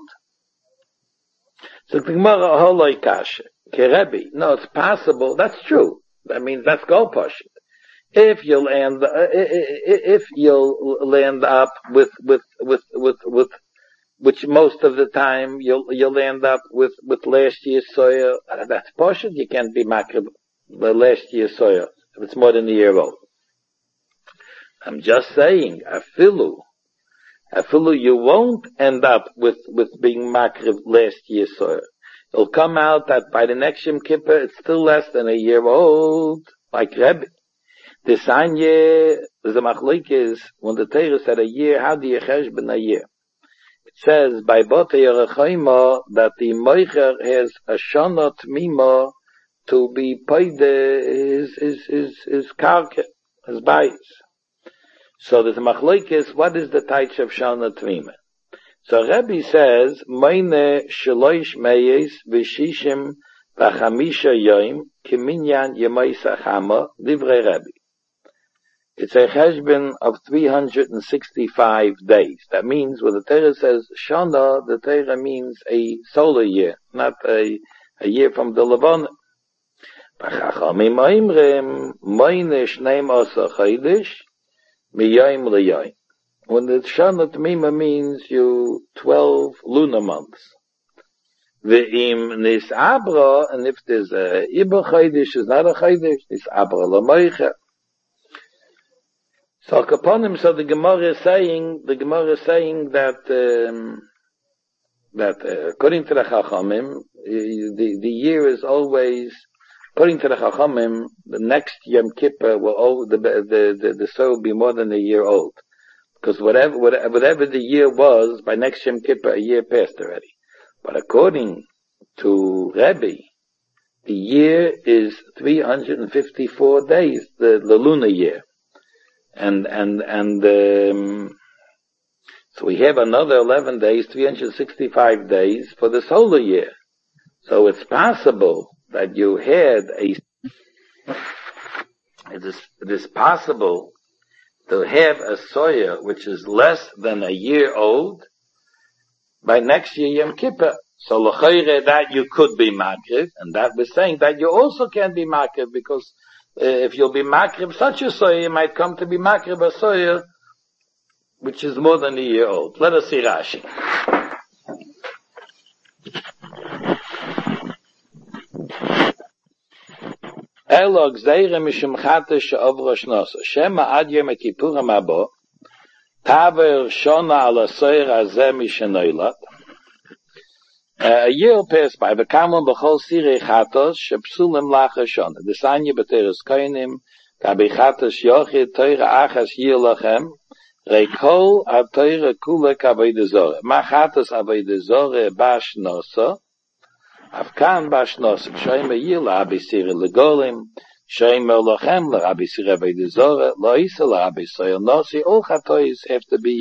So the Gemara holoi kasha kerebi. No, it's possible. That's true. I mean, let's go push it. If you'll end, uh, if you'll land up with, with, with, with, with, which most of the time you'll, you'll end up with, with last year's soya, uh, that's portion. You can't be makrib the last year's soya if it's more than a year old. I'm just saying, afilu, afilu, you won't end up with, with being makrib last year's soya. It'll come out that by the next Yom Kippur, it's still less than a year old, like Rebbe. The Sanye, the Machlokes, when the Torah said a year, how do you cheshbon a year? It says, by Bote Yerechaima, that the Moicher has a Shana Tmima to be paid his, his, his, his karka, his bayis. So there's a Machlokes, what is the type of Shana Tmima? So Rebbe says, Meine Shalosh Meyes V'shishim V'chamisha Yoim Kiminyan Yemay Sachama Divrei Rebbe. It's a cheshbon of three hundred sixty-five days. That means when the Torah says Shana, the Torah means a solar year, not a, a year from the Levana. B'chachamim oimrim, moine shneim osa chaydish, miyoim liyoim. when the Shana Tamima means you twelve lunar months. Ve'im nis abra, and if there's a Iber Chaydish, is not a Chaydish, nis abra l'moicha. So Kaponim, so the Gemara is saying, the Gemara is saying that, um, that uh, according to the Chachamim, the, the year is always, according to the Chachamim, the next Yom Kippur will, all, the, the, the, the soul will be more than a year old. Because whatever, whatever, whatever the year was, by next Yom Kippur, a year passed already. But according to Rebbe, the year is three hundred fifty-four days, the, the lunar year. And, and, and, um, so we have another eleven days, three hundred sixty-five days for the solar year. So it's possible that you had a, it is, it is possible to have a soya which is less than a year old by next year Yom Kippur. So l'chayre that you could be makrib, and that we're saying that you also can be makrib, because uh, if you'll be makrib such a soya, you might come to be makrib a soya which is more than a year old. Let us see Rashi. Elog zeire mishum chata she'ovra shnosa shema ad yom kippurim haba taver shona ala soyer hazeh mishenoilat. A year passed by. V'kamon b'chol sirei chatos shepsulim lacha shona. Desanya b'teres koinim kabi chatos yochid toira achas yir lachem reikol ad toira kula k'avodah zorah. Ma chatos avodah zorah bash nosa. Afkan bash nosa. Shoyim yir la'abi sirei legolim. Shoyim lachem la'abi sirei avodah zorah. Lo'isa la'abi soyer nosi. All chatois have to be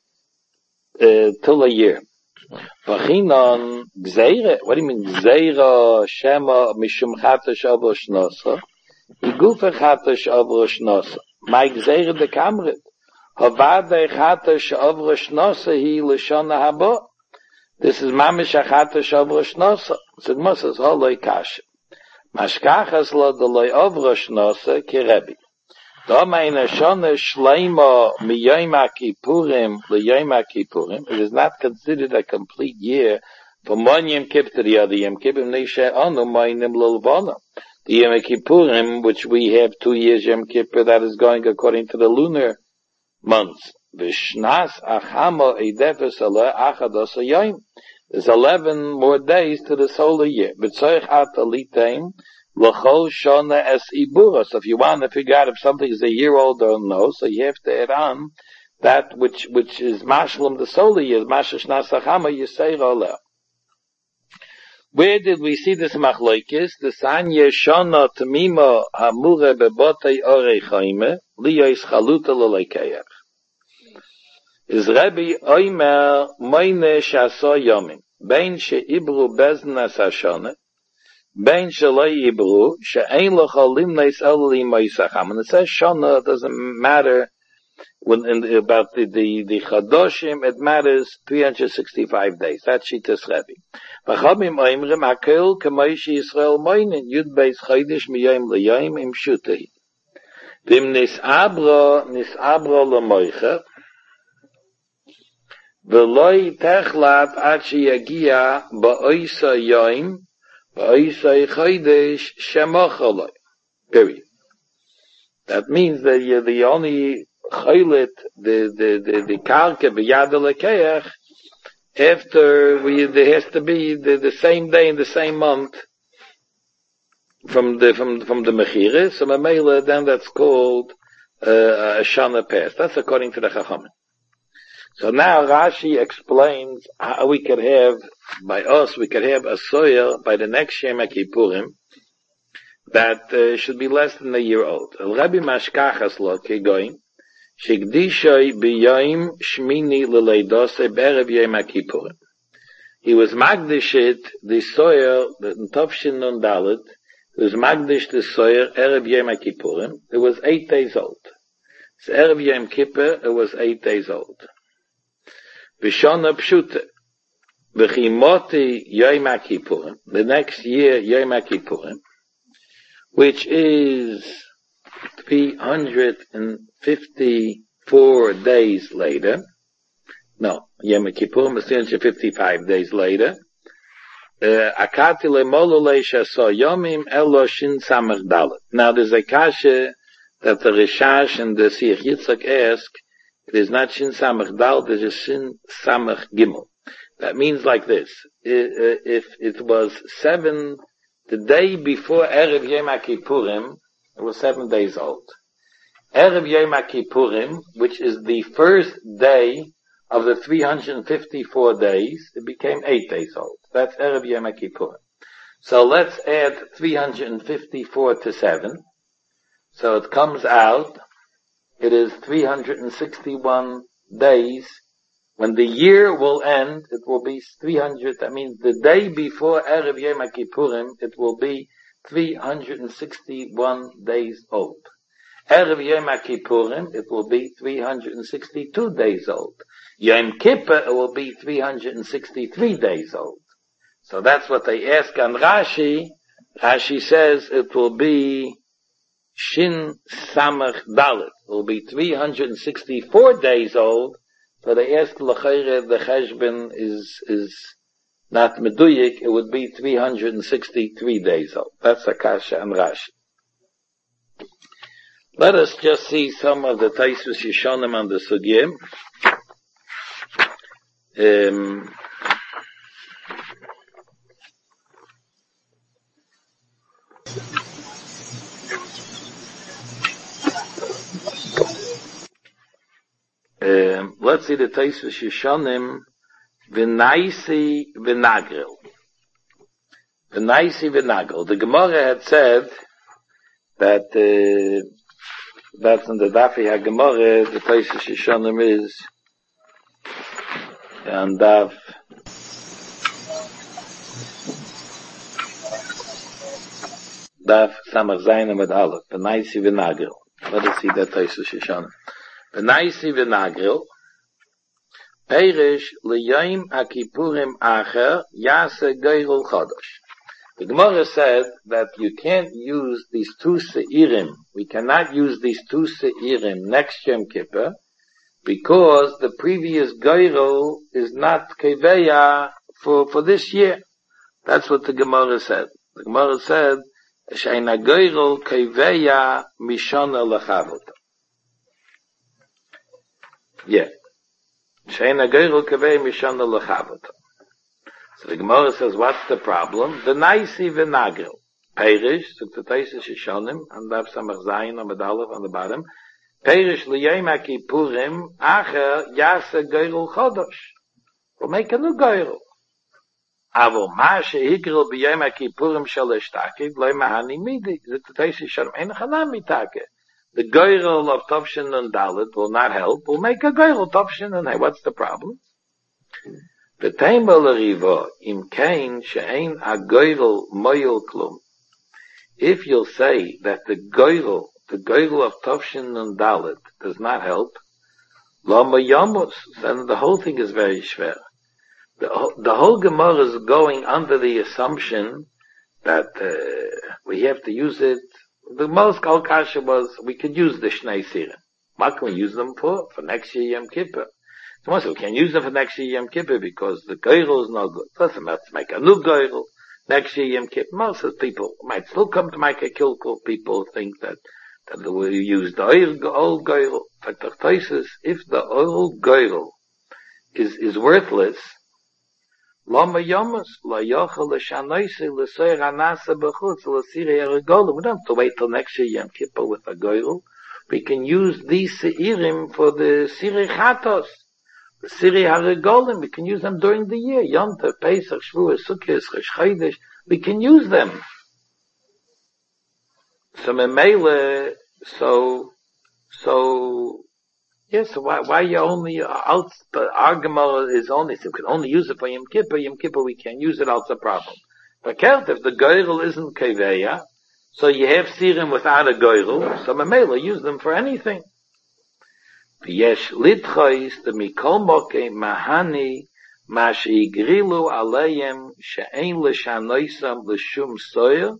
uh, till a year. Vachinon gzeire. What do you mean gzeira shema mishum chatash avro shnosa? Igufe chatash avro shnosa. My gzeire de kamrit. Havade chatash avro shnosa hi l'shana haba. This is mamish chatash avro shnosa. So it must as holoi kasha. Mashkachas lo deloi avro shnosa kirebi. Da meine shana shleima mi yom kippurim le yom kippurim. It is not considered a complete year from one Yom Kippur to the other Yom Kippur. Neisha anu meinim lelvana. The Yom Kippurim, which we have two years Yom Kippur, that is going according to the lunar months. V'shnas achama eidefes ala achados hayom. There's eleven more days to the solar year. B'tzoich at alitem. L'chol shona es ibura. So if you want to figure out if something is a year old or no, so you have to add on that which which is mashlim the solar year, mashash nasachama yisei roleh. Where did we see this machlokes? The sanya shona tamima hamure bebotei orei chaime liyos chaluta lelekeach. Is Rabbi Oimer moine shaso yomim bein sheibru beznas hashona bein shalai ibru she'ein lochal limneis elli moisacham. And it says shana doesn't matter when in the, about the the the chadoshim. It matters three hundred sixty-five days. That's shitas Rebbe. V'chamim oimrim hakel k'moishi Yisrael moinin yud beis chaydish miyom liyom im shutei v'im nisabra nisabra l'moicha v'loi techlat ad sheyagia ba'oisa yom ba'oisa chaydish shemochaloi. Period. That means that you're the only chaylet, the, the, the, the karka b'yad lekeach, after we, there has to be the, the same day in the same month from the, from, from the mechira. So mamela, then that's called, uh, a shana pass. That's according to the chachamim. So now Rashi explains how we could have, by us, we could have a soyer by the next Shem HaKippurim that uh, should be less than a year old. El Rabbi Mashkachas lo kegoin shigdishay b'yom shmini l'leidose b'erev Yom HaKippurim. He was magdishit the soyer, the Tovshin Nun Dalet, he was magdish the soyer erev Yom HaKippurim. It was eight days old. So erev Yom Kippur, it was eight days old. V'shona pshute v'chimoti Yom HaKippurim, the next year Yom HaKippurim, which is three hundred fifty four days later. No, Yom Kippurim is three hundred fifty-five days later. Akati lemolu leisha so yomim elo shin samach dalet. Now there's a kasha that the Rishash and the Siach Yitzchak ask. It is not shin samach dalet, it is shin samach gimel. That means like this: if it was seven, the day before Erev Yom Kippurim, it was seven days old. Erev Yom Kippurim, which is the first day of the three hundred fifty-four days, it became eight days old. That's Erev Yom Kippurim. So let's add three hundred fifty-four to seven. So it comes out, it is three hundred sixty-one days. When the year will end, it will be three hundred, that means the day before Erev Yom Kippurim, it will be three hundred sixty-one days old. Erev Yom Kippurim, it will be three hundred sixty-two days old. Yom Kippur, it will be three hundred sixty-three days old. So that's what they ask on Rashi. Rashi says it will be Shin Samach Dalet. It will be three hundred sixty-four days old. So they ask L'chayre, the Cheshbon is, is not Meduyik, it would be three hundred sixty-three days old. That's Akasha and Rashi. Let us just see some of the Taisus Yishonim on the Sugim. Um, um, let's see the Taisus Yishonim. V'naisi v'nagril. V'naisi v'nagril. The Gemara had said that uh, that's in the Dafi HaGemara, the Taisus Yishonim is and Daf Daf Samach Zayin with Aleph, V'naisi v'nagril. Let us see that Taisus Yishonim. V'naisi v'nagril. Perish liyayim akipurim acher yase geirul chodosh. The Gemara said that you can't use these two seirim. We cannot use these two seirim next Yom Kippur because the previous geirul is not keveya for for this year. That's what the Gemara said. The Gemara said she'ena geirul keveya mishana lechavot. Yeah. She'ena geirul keveya mishana lechavot. So the Gemara says, what's the problem? The naisi v'nagril. Perish, so the Taisus Yishonim, and Daf Samach Zayin on the Aleph on the bottom. Perish l'yom kippurim acher yase geirul chodosh. We'll make a new geirul. Avo ma shehigril b'yom kippurim shalosh takid lo mahani midi. The Taisus Yishonim ein chanam mitake. The geirul of Tovshin and Dalet will not help. We'll make a geirul Tovshin and hey, what's the problem? If you'll say that the goyrel, the goyrel of Tovshin and Dalet does not help, Lama Yamus, then the whole thing is very schwer. The, the whole Gemara is going under the assumption that uh, we have to use it. The most Kal Kasha was we could use the Shnei Sirim. What can we use them for? For next year Yom Kippur. So we can use them for next year Yom Kippur because the goyrel is not good. Let's make a new goyrel next year Yom Kippur. Most of the people might still come to make a kilkul. People think that that we use the old goyrel. But the Taisus, if the old goyrel is is worthless, lama yamas la yachal l'shanoise l'soyer anasa b'chutz l'sirei erigol. We don't have to wait till next year Yom Kippur with a goyrel. We can use these seirim for the sirei chatos. The Siri Harigolim, we can use them during the year. Yom Tov, Pesach, Shavuos, Sukkot, Rosh Chodesh, we can use them. So Memele, so, so, yes, yeah, so why, why you only, out, our Gemara is only, so we can only use it for Yom Kippur, Yom Kippur we can't use it, that's a problem. But if the Geirel isn't Keveya, so you have Sirim without a Geirel, so Memele, use them for anything. V'yesh litchois the mikol moke mahani ma sheigrilu aleihem she'ein l'shanoisam l'shum soyer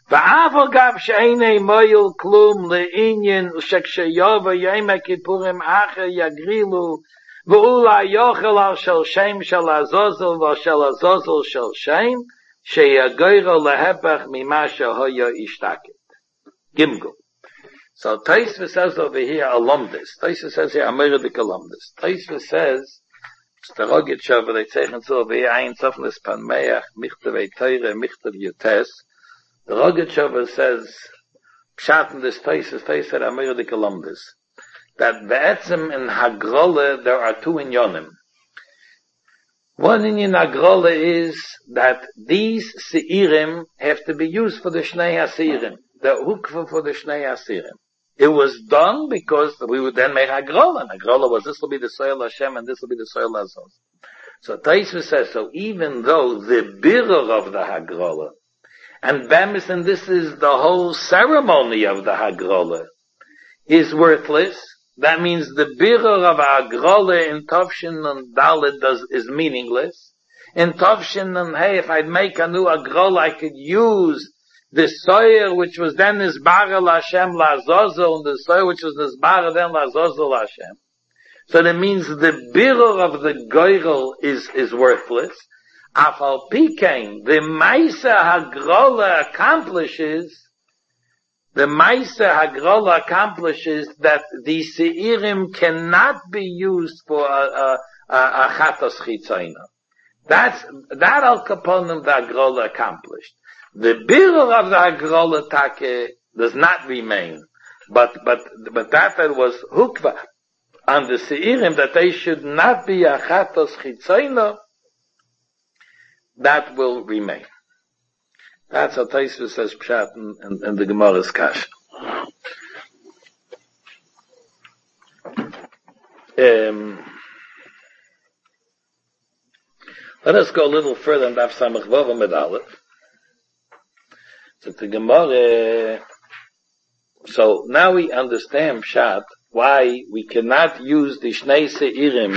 Va'aval gav she'enei moyil klum le'inyin u'sheksheyova yom kippurim acher yagrilu v'ula yochel al shel shem shel azozel v'shel azozel shel shem she'yagoyro lehepach mima shehoya ishtaket. Gimgul. So Taisva says over here alumdus. Taisva says here Amiradik alumdus. Taisva says the Rogit Shava they say so over here Ein Sofnes Panmeach Michtav Teire Michtav Yutes. The Rogit Shava says Pshat in this Taisva Taisva Amiradik alumdus that Be'etzim in Hagrole there are two inyonim. One inyan Hagrole is that these Seirim have to be used for the Shnei HaSeirim. The Hukva for the Shnei HaSeirim. It was done because we would then make Hagrola. And Hagrola was, this will be the soil Hashem and this will be the soil Azos. So Taisva says, so even though the birur of the Hagrola, and Bemis, and this is the whole ceremony of the Hagrola, is worthless, that means the birur of Hagrola in Tovshin and Dalet does, is meaningless. In Tovshin and hey, if I'd make a new Hagrola, I could use the soil which was then Nizbara Lashem Lazozel, and the soil which was Nizbara then Lazozel Lashem. So that means the birur of the goyrel is, is worthless. Afal Pikain, the Maisa Hagrola accomplishes, the Maisa Hagrola accomplishes that the Seirim cannot be used for a, a, a, a Chatos Chitzayna. That's, that Al Kaponim the Hagrola accomplished. The birur of the Hagrola Take does not remain. But, but, but that that was hukva on the Seirim that they should not be a Chatos Chitzayna, that will remain. That's how Taisva says Pshat in, in, in the Gemara's Kasha. Um, let us go a little further in Daf Samach Vav Amud Aleph. So the Gemara, so now we understand Pshat, why we cannot use the Shnei Seirim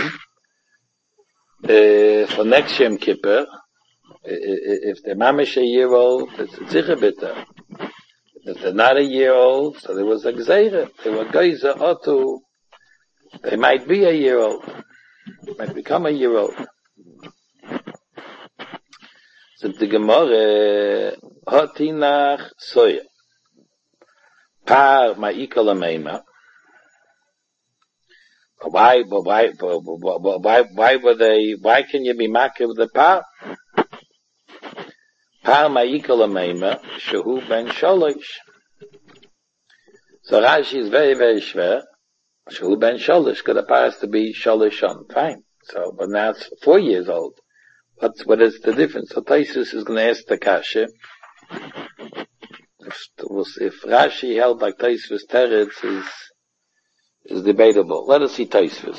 uh, for next Yom Kippur. If they're mamish a year old, it's a tzich bitter. If they're not a year old, so there was a gzeira. They were geizer otu. They might be a year old. Might become a year old. So the Gemara, Hotinach Soya. Par ma'ikal ameima. Why, why, why, why were they, why can you be makir with the par? Par ma'ikal ameima, shehu ben sholosh. So Rashi is very, very schwer. Shehu ben sholosh, because the par has to be sholoshon. Fine. So, but now it's four years old. What's, what is the difference? So Taisus is going to ask the kasha. If, if Rashi held like Taisus Teretz is, is debatable. Let us see Taisus.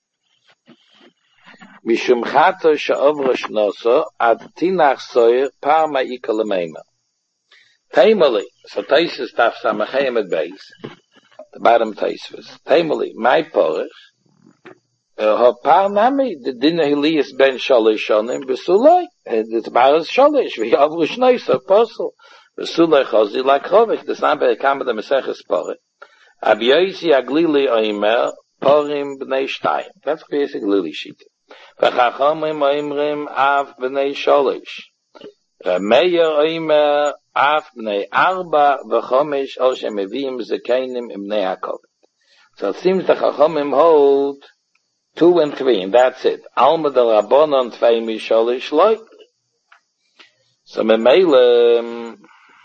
Mishum chato she'ovra shnoso ad tinach soyer par ma'ikal ameima. Taimali. So Taisus taf samachem at base. The bottom Taisus. Taimali. My porach. Uh, par nami, the dinner Hilias ben shalish shonim, besulai, the baras shalish, we have rushnois, apostle, besulai chazi lakrovich, the same by the Kama the Meseches Porah, Abiyasi aglili oimer, porim b'nei shtayim. That's basic lili sheet. V'chachamim oimrim av b'nei shalish. Meir oimer av b'nei arba, v'chomish, ol shemevim zekeinim im b'nei hakovet. So it seems the chachamim hold two and three, and that's it. Alma del Rabbanon tvei misholish loy. So memela,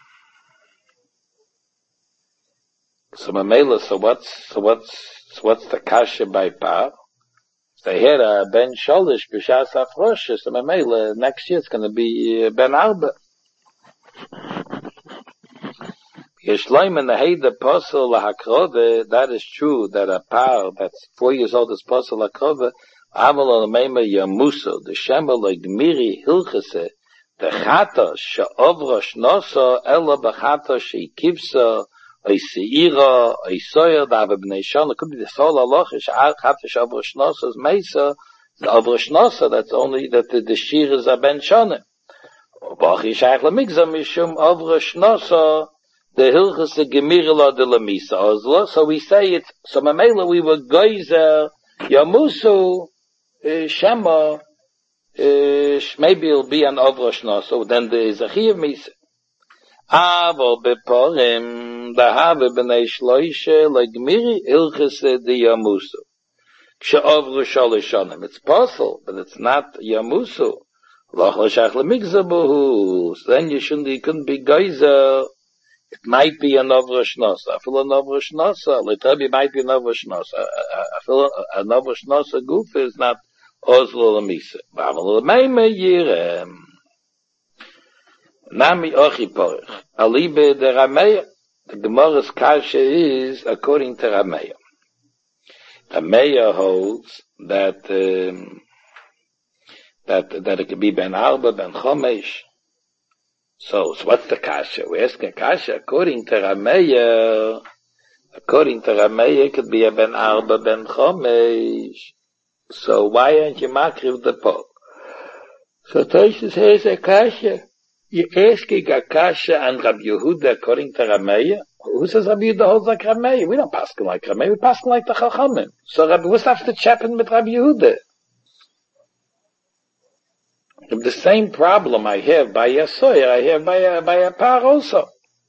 so memela, so what's, so what's, so what's the kasha by par? So here, uh, ben sholish b'shas afrosh, so memela, next year it's going to be uh, ben arba. Yeshloim and the Heide Posel LaHakrove, that is true, that a par that's four years old is Posel LaHakrove, Amal Al-Meima Yamuso, the Shemel Legmiri Hilchese, the Chata She'ovra Shnoso, Ela B'Chata She'ikivso, Oy Seira, Oy Soyer, Dava B'nei Shon, it could be the Sol Aloch, Chata She'ovra Shnoso is Mesa, the Ovra Shnoso, that's only that the, the Shir is a Ben Shonim. Bachi Shaykh Lamigza Mishum Avra Shnosa, the Hilchus Gemirla de Lamisa Ozla. So we say it's, so Mamela we were Geyser, Yamusu, Shema, maybe it'll be an Avra Shnosa, then there is a Chiv Misa. Avo Beporim, the Have B'nei Shloishe, like Miri Hilchus de Yamusu. Ksha Shalishanim. It's possible, but it's not Yamusu. So then you shouldn't, you couldn't be Geyser. It might be an Avra Shnosa. I feel an Avra Shnosa. Literally might be an Avra Shnosa. I feel an Avra Shnosa goof is not Ozlo Lamisa. Bavel Meime Yirem. Nami Ochi Porich. Alibe de Rameya. The Gemara's Kasha is according to Rameya. Rameya holds that um, that that it could be Ben Arba, Ben Chomesh. So, so what's the Kasha? We ask a Kasha according to Rameya. According to Rameya, it could be a Ben Arba, Ben Chomesh. So why aren't you makriv the Pol? So Toshis says a Kasha. You asking a Kasha and Rabbi Yehuda according to Rameya? Who says Rabbi Yehuda holds like Rameya? We don't pass like Rameya, we pass like the Chachamim. So Rabbi, what's after chapping with Rabbi Yehuda? The same problem I have by a soyer, I have by a, by a par also.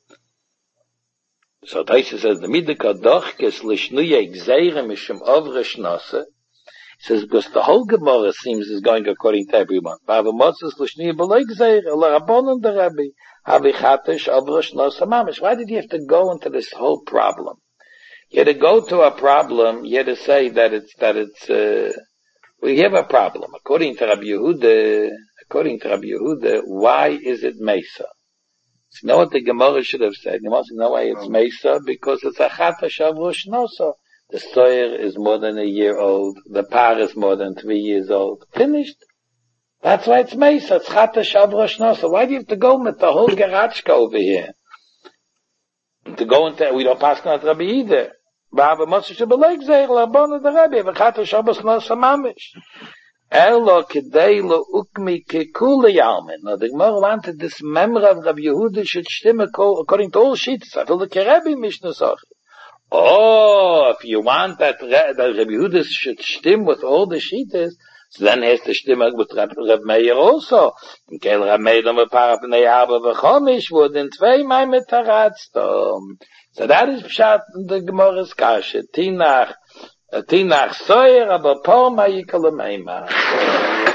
So Taisa says, the Midika Dochkes Lishnuya Gzeire Mishum Ovre Shnose. He says, because the whole Gemara seems is going according to everyone. Bava Moses Lishnuya Belay Gzeire, Ela Rabbonon de Rabbi, Havi Chatish Ovre Shnose Mamish. Why did you have to go into this whole problem? You had to go to a problem, you had to say that it's, that it's, uh, we have a problem. According to Rabbi Yehuda, according to Rabbi Yehuda, why is it Mesa? You know what the Gemara should have said? You must know why it's Mesa, because it's a Chata Shavru Shnosa. The soyer is more than a year old. The par is more than three years old. Finished. That's why it's Mesa. It's Chata Shavru Shnosa. Why do you have to go with the whole Garachka over here? To go into, we don't pass on Rabbi either. Baba Moshe Beleg Zeir Labon the Rabbi V'Chata Shabbos Nosa Mamish Elo Kedei Lo Ukmi Kekule Yalmin. Now the Gemara wanted this memory of Rabbi Yehuda should stem according to all sheets. I feel the Kerebi Mishnah Sochi. Oh, if you want that, that Rabbi Yehuda should stem with all the sheets, so then has to stem with Rabbi Meir also. In Kel Rabbi Meir Lama Parap Nei Arba V'Chomish wurden zwei Mai mit Taratztom. So that is Pshat in the Gemara's Kasha. Tinach, Tinach Soyer, aber Por Ma'ikal Meima.